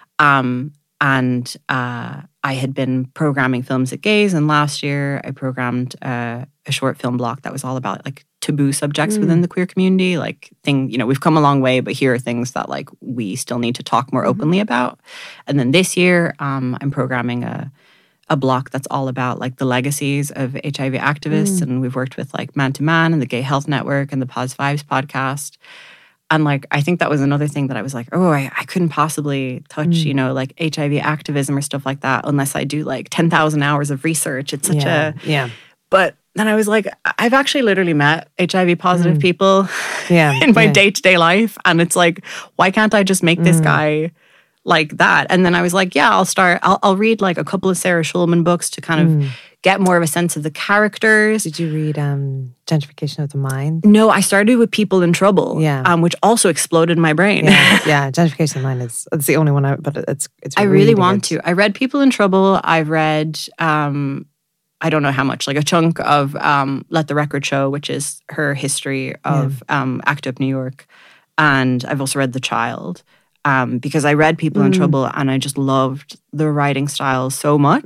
And I had been programming films at Gaze, and last year I programmed a short film block that was all about like taboo subjects within the queer community, like we've come a long way, but here are things that like we still need to talk more openly about. And then this year I'm programming a block that's all about like the legacies of HIV activists. And we've worked with like Man to Man and the Gay Health Network and the Pause Vibes podcast. And like, I think that was another thing that I was like, oh, I couldn't possibly touch, like HIV activism or stuff like that unless I do like 10,000 hours of research. It's such But then I was like, I've actually literally met HIV positive people in my day-to-day life. And it's like, why can't I just make this guy like that? And then I was like, I'll read like a couple of Sarah Schulman books to kind of get more of a sense of the characters.
Did you read Gentrification of the Mind?
No, I started with People in Trouble, which also exploded my brain.
Yeah, Gentrification of the Mind it's the only one, but it's
I really want to. I read People in Trouble. I've read, I don't know how much, like a chunk of Let the Record Show, which is her history of ACT UP New York. And I've also read The Child. Because I read People in Trouble and I just loved the writing style so much.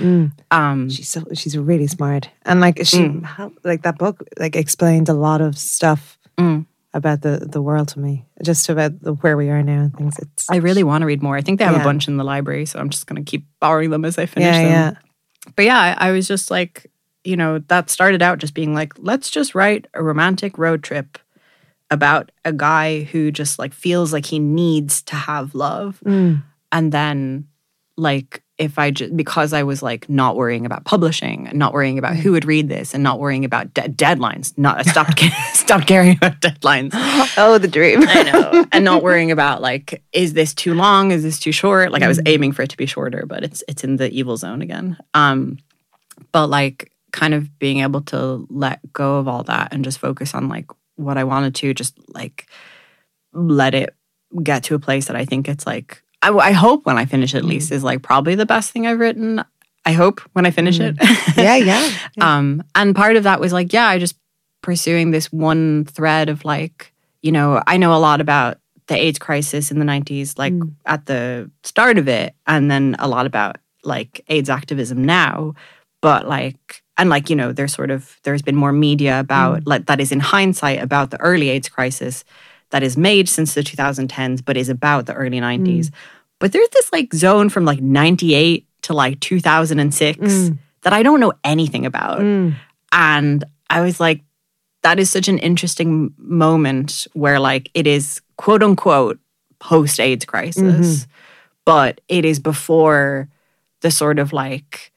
She's really smart, and like like that book like explained a lot of stuff about the world to me, just about where we are now and things.
I really want to read more. I think they have a bunch in the library, so I'm just going to keep borrowing them as I finish them. But yeah, I was just like, that started out just being like, let's just write a romantic road trip about a guy who just like feels like he needs to have love. And then like because I was like not worrying about publishing and not worrying about who would read this and not worrying about deadlines, stopped caring about deadlines.
Oh, the dream.
I know. And not worrying about like, is this too long? Is this too short? Like I was aiming for it to be shorter, but it's in the evil zone again. But like kind of being able to let go of all that and just focus on like what I wanted to, just like let it get to a place that I think it's like, I hope when I finish it at least is like probably the best thing I've written. I hope when I finish it.
Yeah.
And part of that was like, I just pursuing this one thread of like, I know a lot about the AIDS crisis in the 90s, like at the start of it, and then a lot about like AIDS activism now. But like, and like, there's been more media about like that is in hindsight about the early AIDS crisis that is made since the 2010s, but is about the early 90s. But there's this like zone from like 98 to like 2006 that I don't know anything about. And I was like, that is such an interesting moment where like it is quote unquote post-AIDS crisis, but it is before the sort of like,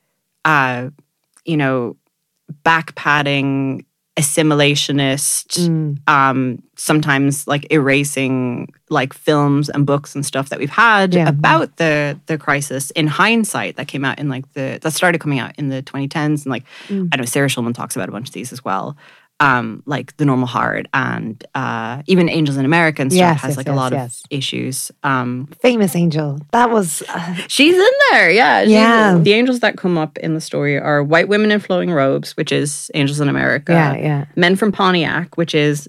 back-padding, assimilationist, sometimes like erasing like films and books and stuff that we've had about the crisis in hindsight that came out in like that started coming out in the 2010s. And like, I know Sarah Schulman talks about a bunch of these as well. like The Normal Heart and even Angels in America and stuff has like a lot of issues.
Famous Angel. That was...
she's in there, yeah.
Yeah.
The angels that come up in the story are White Women in Flowing Robes, which is Angels in America.
Yeah.
Men from Pontiac, which is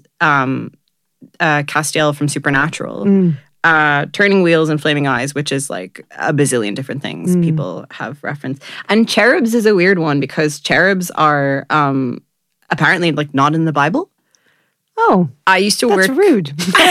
Castiel from Supernatural. Turning Wheels and Flaming Eyes, which is like a bazillion different things people have referenced. And cherubs is a weird one because cherubs are apparently like not in the Bible.
Oh,
I used to
that's
work
rude.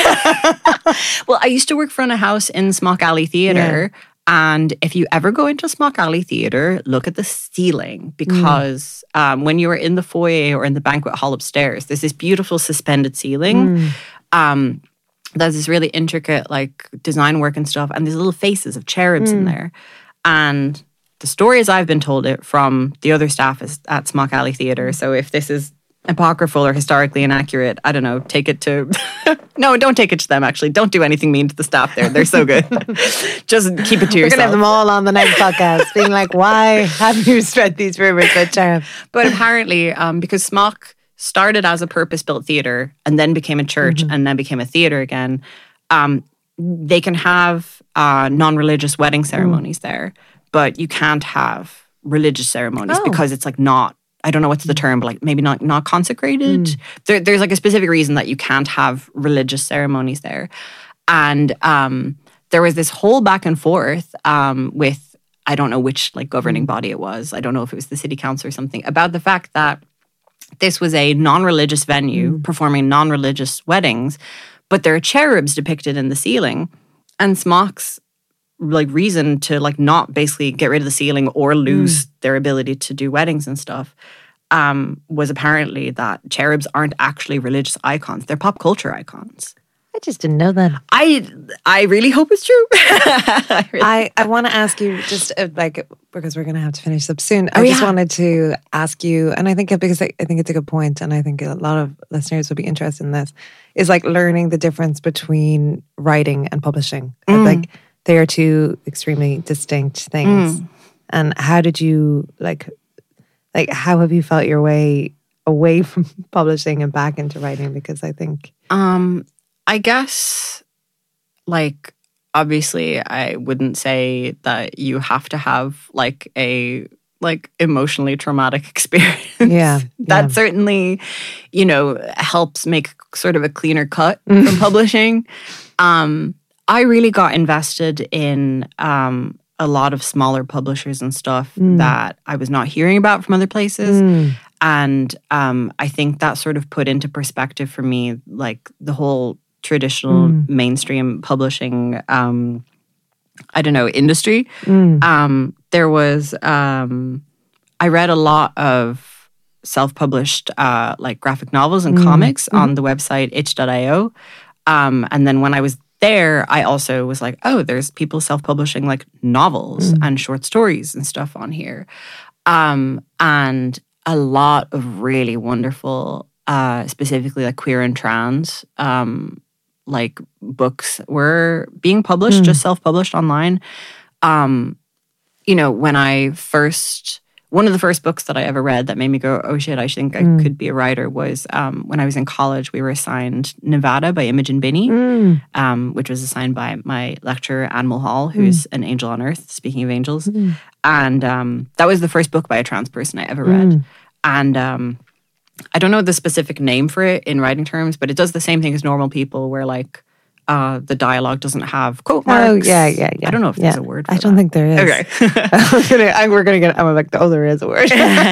Well, I used to work front of house in Smock Alley Theatre. Yeah. And if you ever go into Smock Alley Theatre, look at the ceiling because when you are in the foyer or in the banquet hall upstairs, there's this beautiful suspended ceiling. There's this really intricate like design work and stuff, and there's little faces of cherubs in there. And the stories I've been told it from the other staff is at Smock Alley Theatre. So if this is apocryphal or historically inaccurate, I don't know, take it to... No, don't take it to them, actually. Don't do anything mean to the staff there. They're so good. Just keep it to yourself.
We're going to have them all on the next podcast being like, why have you spread these rumors about cherubs?
But apparently, because Smock started as a purpose-built theatre and then became a church and then became a theatre again, they can have non-religious wedding ceremonies there, but you can't have religious ceremonies because it's like not, I don't know what's the term, but like maybe not consecrated. There's like a specific reason that you can't have religious ceremonies there. And there was this whole back and forth with, I don't know which like governing body it was. I don't know if it was the city council or something, about the fact that this was a non-religious venue performing non-religious weddings, but there are cherubs depicted in the ceiling. And Smock's like reason to like not basically get rid of the ceiling or lose their ability to do weddings and stuff was apparently that cherubs aren't actually religious icons. They're pop culture icons.
I just didn't know that.
I really hope it's true.
I want to ask you just like, because we're going to have to finish up soon. I just wanted to ask you, and I think because I think it's a good point, and I think a lot of listeners would be interested in this, is like learning the difference between writing and publishing. Like they are two extremely distinct things. And how did you like how have you felt your way away from publishing and back into writing? Because I think
I guess, like, obviously, I wouldn't say that you have to have, like, a, like, emotionally traumatic experience.
Yeah.
That certainly, you know, helps make sort of a cleaner cut from publishing. I really got invested in a lot of smaller publishers and stuff that I was not hearing about from other places. And I think that sort of put into perspective for me, like, the whole traditional mainstream publishing, I don't know, industry. There was, I read a lot of self-published like graphic novels and comics on the website itch.io. And then when I was there, I also was like, oh, there's people self-publishing like novels and short stories and stuff on here. And a lot of really wonderful, specifically like queer and trans, like books were being published, just self-published online. You know, when I first, one of the first books that I ever read that made me go, oh shit, I think I could be a writer was when I was in college, we were assigned Nevada by Imogen Binney, which was assigned by my lecturer, Anne Mulhall, who's an angel on earth, speaking of angels. And that was the first book by a trans person I ever read. And I don't know the specific name for it in writing terms, but it does the same thing as Normal People, where like the dialogue doesn't have quote marks.
Oh, yeah.
I don't know if there's a word for
I don't think there is.
Okay.
we're going to get, I'm like, oh, there is a word.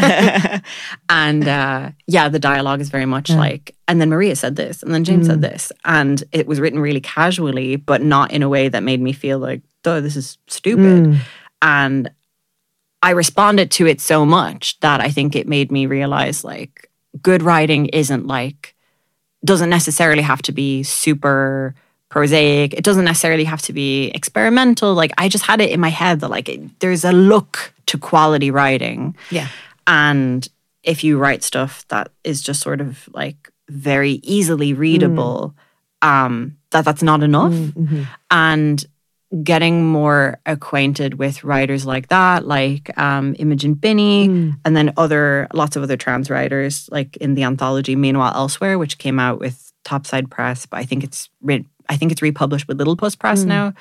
And the dialogue is very much like, and then Maria said this, and then James said this. And it was written really casually, but not in a way that made me feel like, oh, this is stupid. And I responded to it so much that I think it made me realize like, good writing isn't like, doesn't necessarily have to be super prosaic. It doesn't necessarily have to be experimental. Like I just had it in my head that like there's a look to quality writing.
Yeah.
And if you write stuff that is just sort of like very easily readable, that's not enough. And getting more acquainted with writers like that, like Imogen Binney, and then lots of other trans writers, like in the anthology Meanwhile Elsewhere, which came out with Topside Press, but I think it's republished with Little Puss Press now.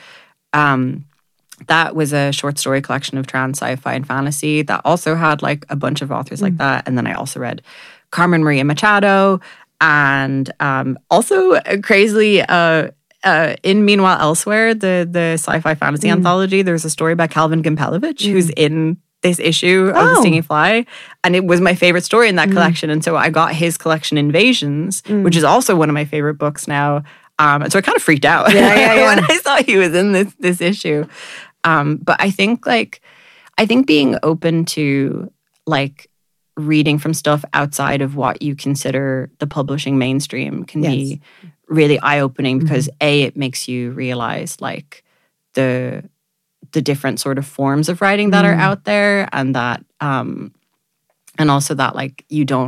That was a short story collection of trans sci-fi and fantasy that also had like a bunch of authors like that. And then I also read Carmen Maria Machado, and also crazily in Meanwhile Elsewhere, the sci-fi fantasy anthology, there's a story by Calvin Gimpelovich who's in this issue of The Stinging Fly, and it was my favorite story in that collection. And so I got his collection Invasions, which is also one of my favorite books now. And so I kind of freaked out when I saw he was in this issue. But I think being open to like reading from stuff outside of what you consider the publishing mainstream can be really eye-opening, because it makes you realize like the different sort of forms of writing that are out there, and that and also that like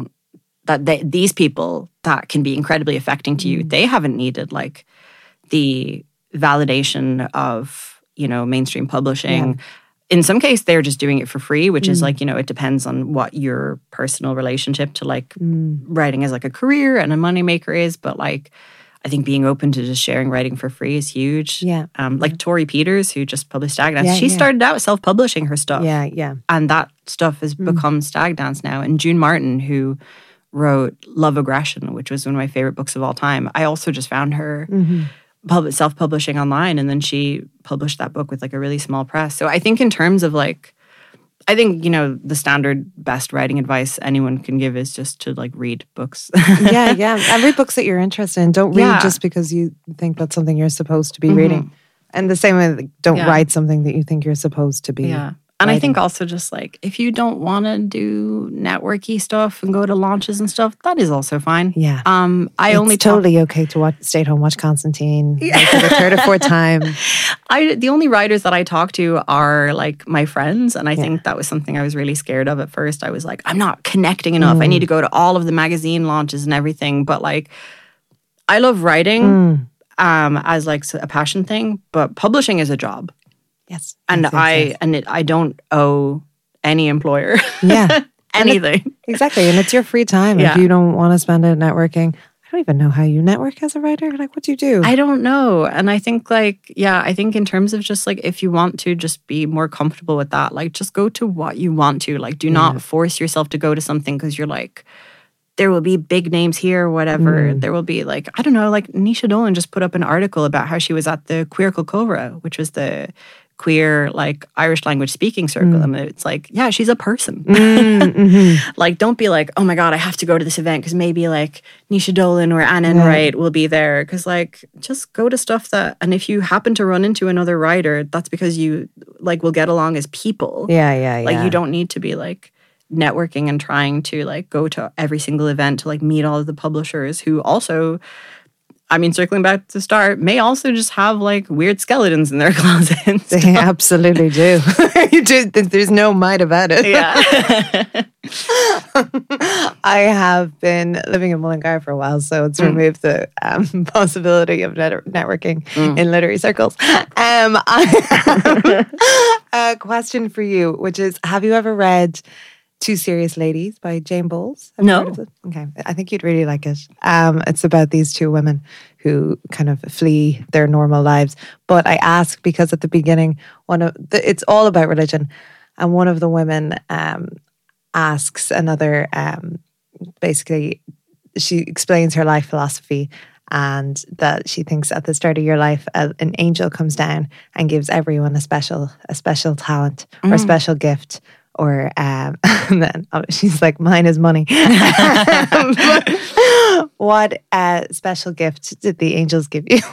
these people that can be incredibly affecting to you, they haven't needed like the validation of, you know, mainstream publishing. In some case, they're just doing it for free, which is like, you know, it depends on what your personal relationship to like writing as like a career and a moneymaker is. But like, I think being open to just sharing writing for free is huge. Like Tori Peters, who just published Stag Dance, she started out self-publishing her stuff. And that stuff has become Stag Dance now. And June Martin, who wrote Love Aggression, which was one of my favorite books of all time, I also just found her self-publishing online, and then she published that book with like a really small press. So I think in terms of like, I think, you know, the standard best writing advice anyone can give is just to like read books.
And read books that you're interested in. Don't read just because you think that's something you're supposed to be reading. And the same way, like, don't write something that you think you're supposed to be.
And I think also just like, if you don't want to do networky stuff and go to launches and stuff, that is also fine. It's
totally okay to stay at home, watch Constantine like for the third or fourth time.
The only writers that I talk to are like my friends, and I think that was something I was really scared of at first. I was like, I'm not connecting enough. I need to go to all of the magazine launches and everything. But like, I love writing as like a passion thing, but publishing is a job.
Yes.
And I don't owe any employer anything.
Exactly. And it's your free time. If you don't want to spend it networking, I don't even know how you network as a writer. Like, what do you do?
I don't know. And I think like, I think in terms of just like, if you want to just be more comfortable with that, like just go to what you want to. Like, do not force yourself to go to something because you're like, there will be big names here or whatever. There will be like, I don't know, like Nisha Dolan just put up an article about how she was at the Queer Cocovra, which was the queer like Irish language speaking circle. And it's like, she's a person. Like, don't be like, oh my God, I have to go to this event because maybe like Nisha Dolan or Anne Enright will be there. Because like, just go to stuff that, and if you happen to run into another writer, that's because you like will get along as people. Like, you don't need to be like networking and trying to like go to every single event to like meet all of the publishers who also, I mean, circling back to the start, may also just have like weird skeletons in their closets.
They absolutely do. There's no might about it. I have been living in Mullingar for a while, so it's removed the possibility of networking in literary circles. I have a question for you, which is, have you ever read Two Serious Ladies by Jane Bowles?
Have you heard
of it? Okay, I think you'd really like it. It's about these two women who kind of flee their normal lives. But I ask because at the beginning, it's all about religion, and one of the women asks another. Basically, she explains her life philosophy, and that she thinks at the start of your life, an angel comes down and gives everyone a special talent or a special gift. Or and then she's like, mine is money. What special gift did the angels give you?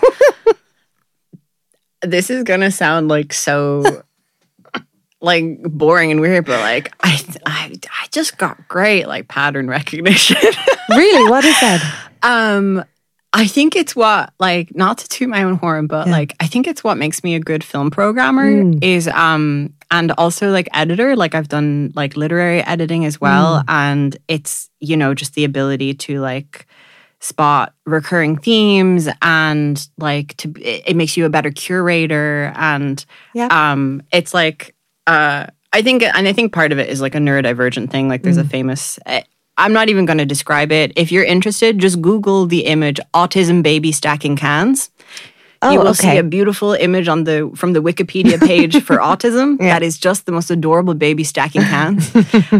This is gonna sound like so like boring and weird, but like I just got great like pattern recognition.
Really? What is that?
I think it's what, like, not to toot my own horn, but like, I think it's what makes me a good film programmer is, and also like editor. Like, I've done like literary editing as well. And it's, you know, just the ability to like spot recurring themes and like it makes you a better curator. And it's like I think part of it is like a neurodivergent thing. Like there's a famous, I'm not even going to describe it. If you're interested, just Google the image autism baby stacking cans. You will see a beautiful image from the Wikipedia page for autism. That is just the most adorable baby stacking cans.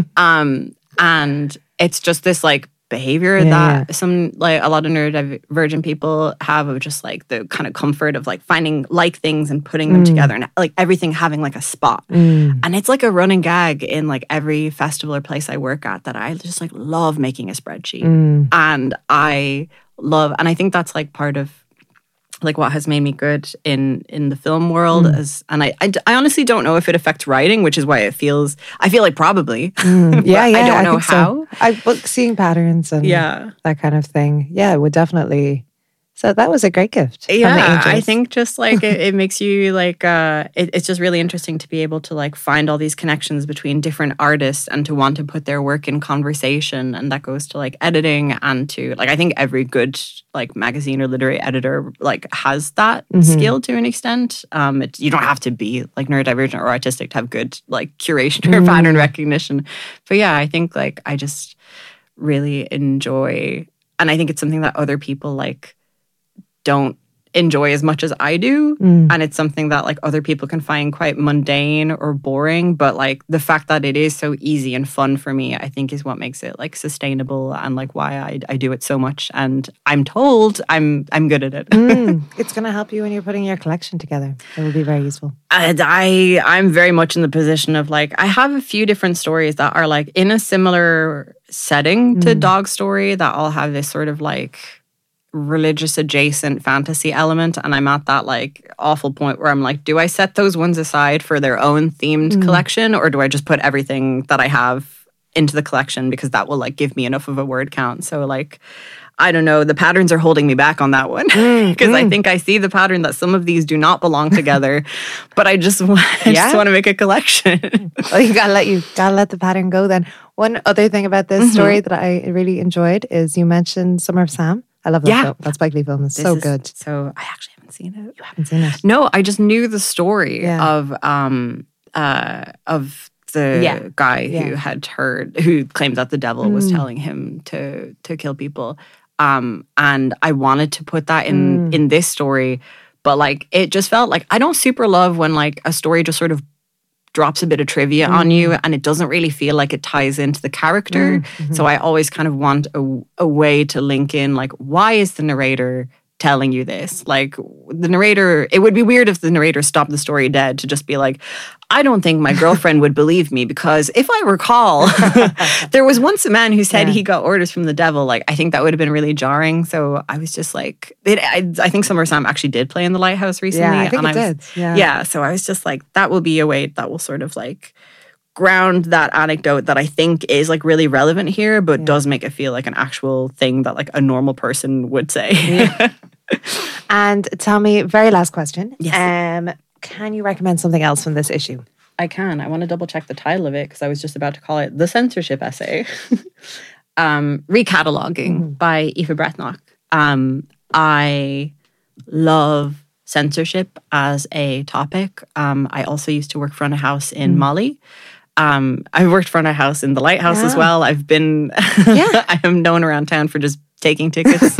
And it's just this like behavior that some like a lot of neurodivergent people have of just like the kind of comfort of like finding like things and putting them together and like everything having like a spot. And it's like a running gag in like every festival or place I work at that I just like love making a spreadsheet. And I think that's like part of like what has made me good in the film world and I honestly don't know if it affects writing, which is why I feel like probably. I don't know how.
So. Seeing patterns and that kind of thing. Yeah, it would definitely. So that was a great gift.
Yeah, I think just like it makes you like it's just really interesting to be able to like find all these connections between different artists and to want to put their work in conversation, and that goes to like editing and to like I think every good like magazine or literary editor like has that skill to an extent. You don't have to be like neurodivergent or autistic to have good like curation or pattern recognition. But yeah, I think like I just really enjoy, and I think it's something that other people like don't enjoy as much as I do. And it's something that like other people can find quite mundane or boring. But like the fact that it is so easy and fun for me, I think is what makes it like sustainable and like why I do it so much. And I'm told I'm good at it.
It's going to help you when you're putting your collection together. It will be very useful.
And I'm very much in the position of like, I have a few different stories that are like in a similar setting to Dog Story that all have this sort of like religious adjacent fantasy element, and I'm at that like awful point where I'm like, do I set those ones aside for their own themed collection, or do I just put everything that I have into the collection because that will like give me enough of a word count? So like I don't know, the patterns are holding me back on that one because I think I see the pattern that some of these do not belong together, but I just want to make a collection.
Well, you gotta let the pattern go then. One other thing about this story that I really enjoyed is you mentioned Summer of Sam. I love that film. That Spike Lee film is so good.
So I actually haven't seen it.
You haven't seen it?
No, I just knew the story of the guy who claimed that the devil was telling him to kill people. And I wanted to put that in this story, but like it just felt like I don't super love when like a story just sort of drops a bit of trivia on you and it doesn't really feel like it ties into the character. So I always kind of want a way to link in like, why is the narrator telling you this? Like the narrator, it would be weird if the narrator stopped the story dead to just be like, I don't think my girlfriend would believe me because if I recall, there was once a man who said he got orders from the devil. Like, I think that would have been really jarring. So I was just like, I think Summer Sam actually did play in the Lighthouse recently.
Yeah, I think it did.
Yeah, so I was just like, that will be a way that will sort of like ground that anecdote that I think is like really relevant here, but does make it feel like an actual thing that like a normal person would say.
And tell me, very last question.
Yes.
Can you recommend something else from this issue?
I can. I want to double check the title of it because I was just about to call it The Censorship Essay. Recataloging by Aoife Bretnock. I love censorship as a topic. I also used to work front of house in Mali. I worked front of house in the Lighthouse as well. I've been, I am known around town for just taking tickets.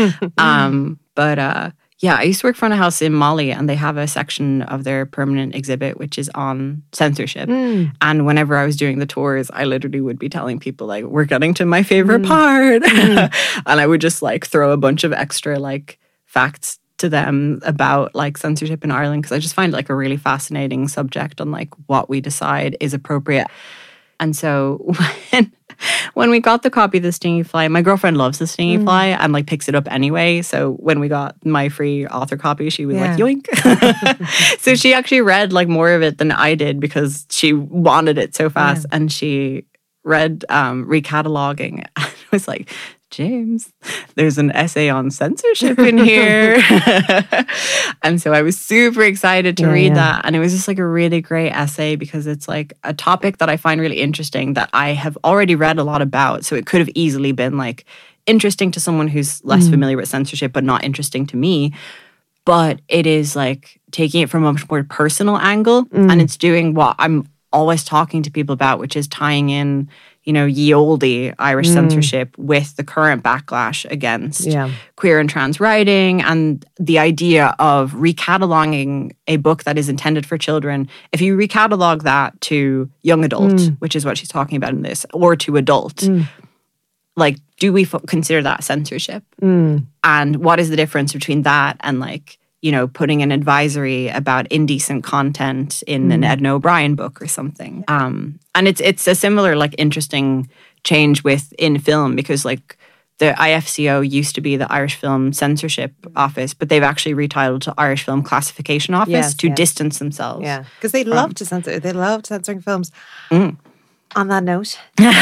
I used to work front of house in Mali, and they have a section of their permanent exhibit which is on censorship. And whenever I was doing the tours, I literally would be telling people like, we're getting to my favorite part. And I would just like throw a bunch of extra like facts to them about like censorship in Ireland because I just find it like a really fascinating subject on like what we decide is appropriate. And so when we got the copy of The Stingy Fly, my girlfriend loves The Stingy Fly and like picks it up anyway. So when we got my free author copy, she was like, yoink. So she actually read like more of it than I did because she wanted it so fast. And she read Recataloging and was like, James, there's an essay on censorship in here. And so I was super excited to read that. And it was just like a really great essay because it's like a topic that I find really interesting that I have already read a lot about. So it could have easily been like interesting to someone who's less familiar with censorship, but not interesting to me. But it is like taking it from a much more personal angle, and it's doing what I'm always talking to people about, which is tying in, ye olde Irish censorship with the current backlash against queer and trans writing, and the idea of recataloguing a book that is intended for children. If you recatalog that to young adult, which is what she's talking about in this, or to adult, like, do we consider that censorship? And what is the difference between that and like, putting an advisory about indecent content in an Edna O'Brien book or something? And it's a similar, like, interesting change in film, because like the IFCO used to be the Irish Film Censorship Office, but they've actually retitled to Irish Film Classification Office to distance themselves.
Yeah, because they love to censor. They love censoring films. On that note,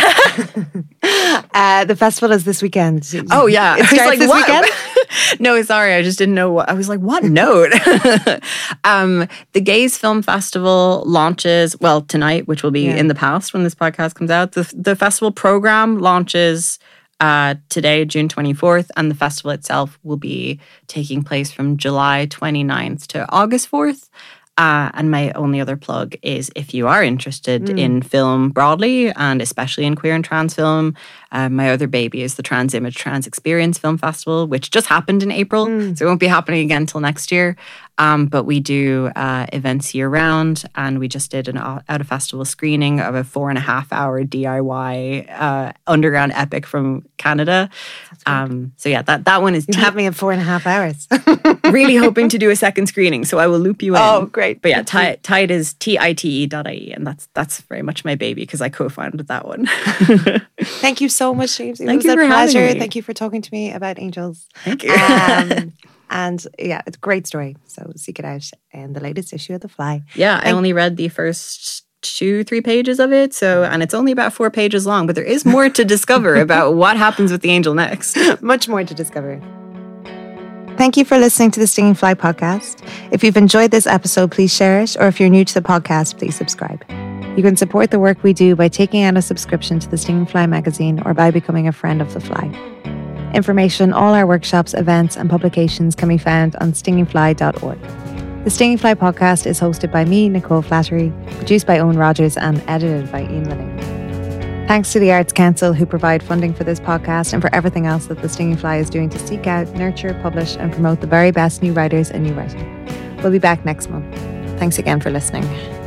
the festival is this weekend.
Oh, yeah.
It starts this weekend?
No, sorry. I just didn't know what. I was like, what note? The Gaze Film Festival launches, tonight, which will be in the past when this podcast comes out. The festival program launches today, June 24th, and the festival itself will be taking place from July 29th to August 4th. And my only other plug is, if you are interested in film broadly, and especially in queer and trans film, my other baby is the Trans Image Trans Experience Film Festival, which just happened in April. So it won't be happening again until next year. But we do events year round, and we just did an out-of-festival screening of a 4.5-hour DIY underground epic from Canada. So yeah, that one is...
You have me in 4.5 hours.
Really hoping to do a second screening, so I will loop you in.
Oh, great.
But yeah, Tide is TITE.ie, and that's very much my baby, because I co-founded that one.
Thank you so much, James. It
Thank
was
you
a
for
pleasure.
having me.
Thank you for talking to me about angels.
Thank you.
And yeah, it's a great story. So seek it out in the latest issue of The Fly.
Yeah, I only read the first 2-3 pages of it, and it's only about 4 pages long, but there is more to discover about what happens with the angel next.
Much more to discover. Thank you for listening to the Stinging Fly podcast. If you've enjoyed this episode, please share it, or if you're new to the podcast, please subscribe. You can support the work we do by taking out a subscription to the Stinging Fly magazine, or by becoming a friend of The Fly. Information on all our workshops, events, and publications can be found on stingingfly.org. The Stinging Fly podcast is hosted by me, Nicole Flattery, produced by Owen Rogers, and edited by Ian Linning. Thanks to the Arts Council, who provide funding for this podcast and for everything else that the Stinging Fly is doing to seek out, nurture, publish, and promote the very best new writers and new writing. We'll be back next month. Thanks again for listening.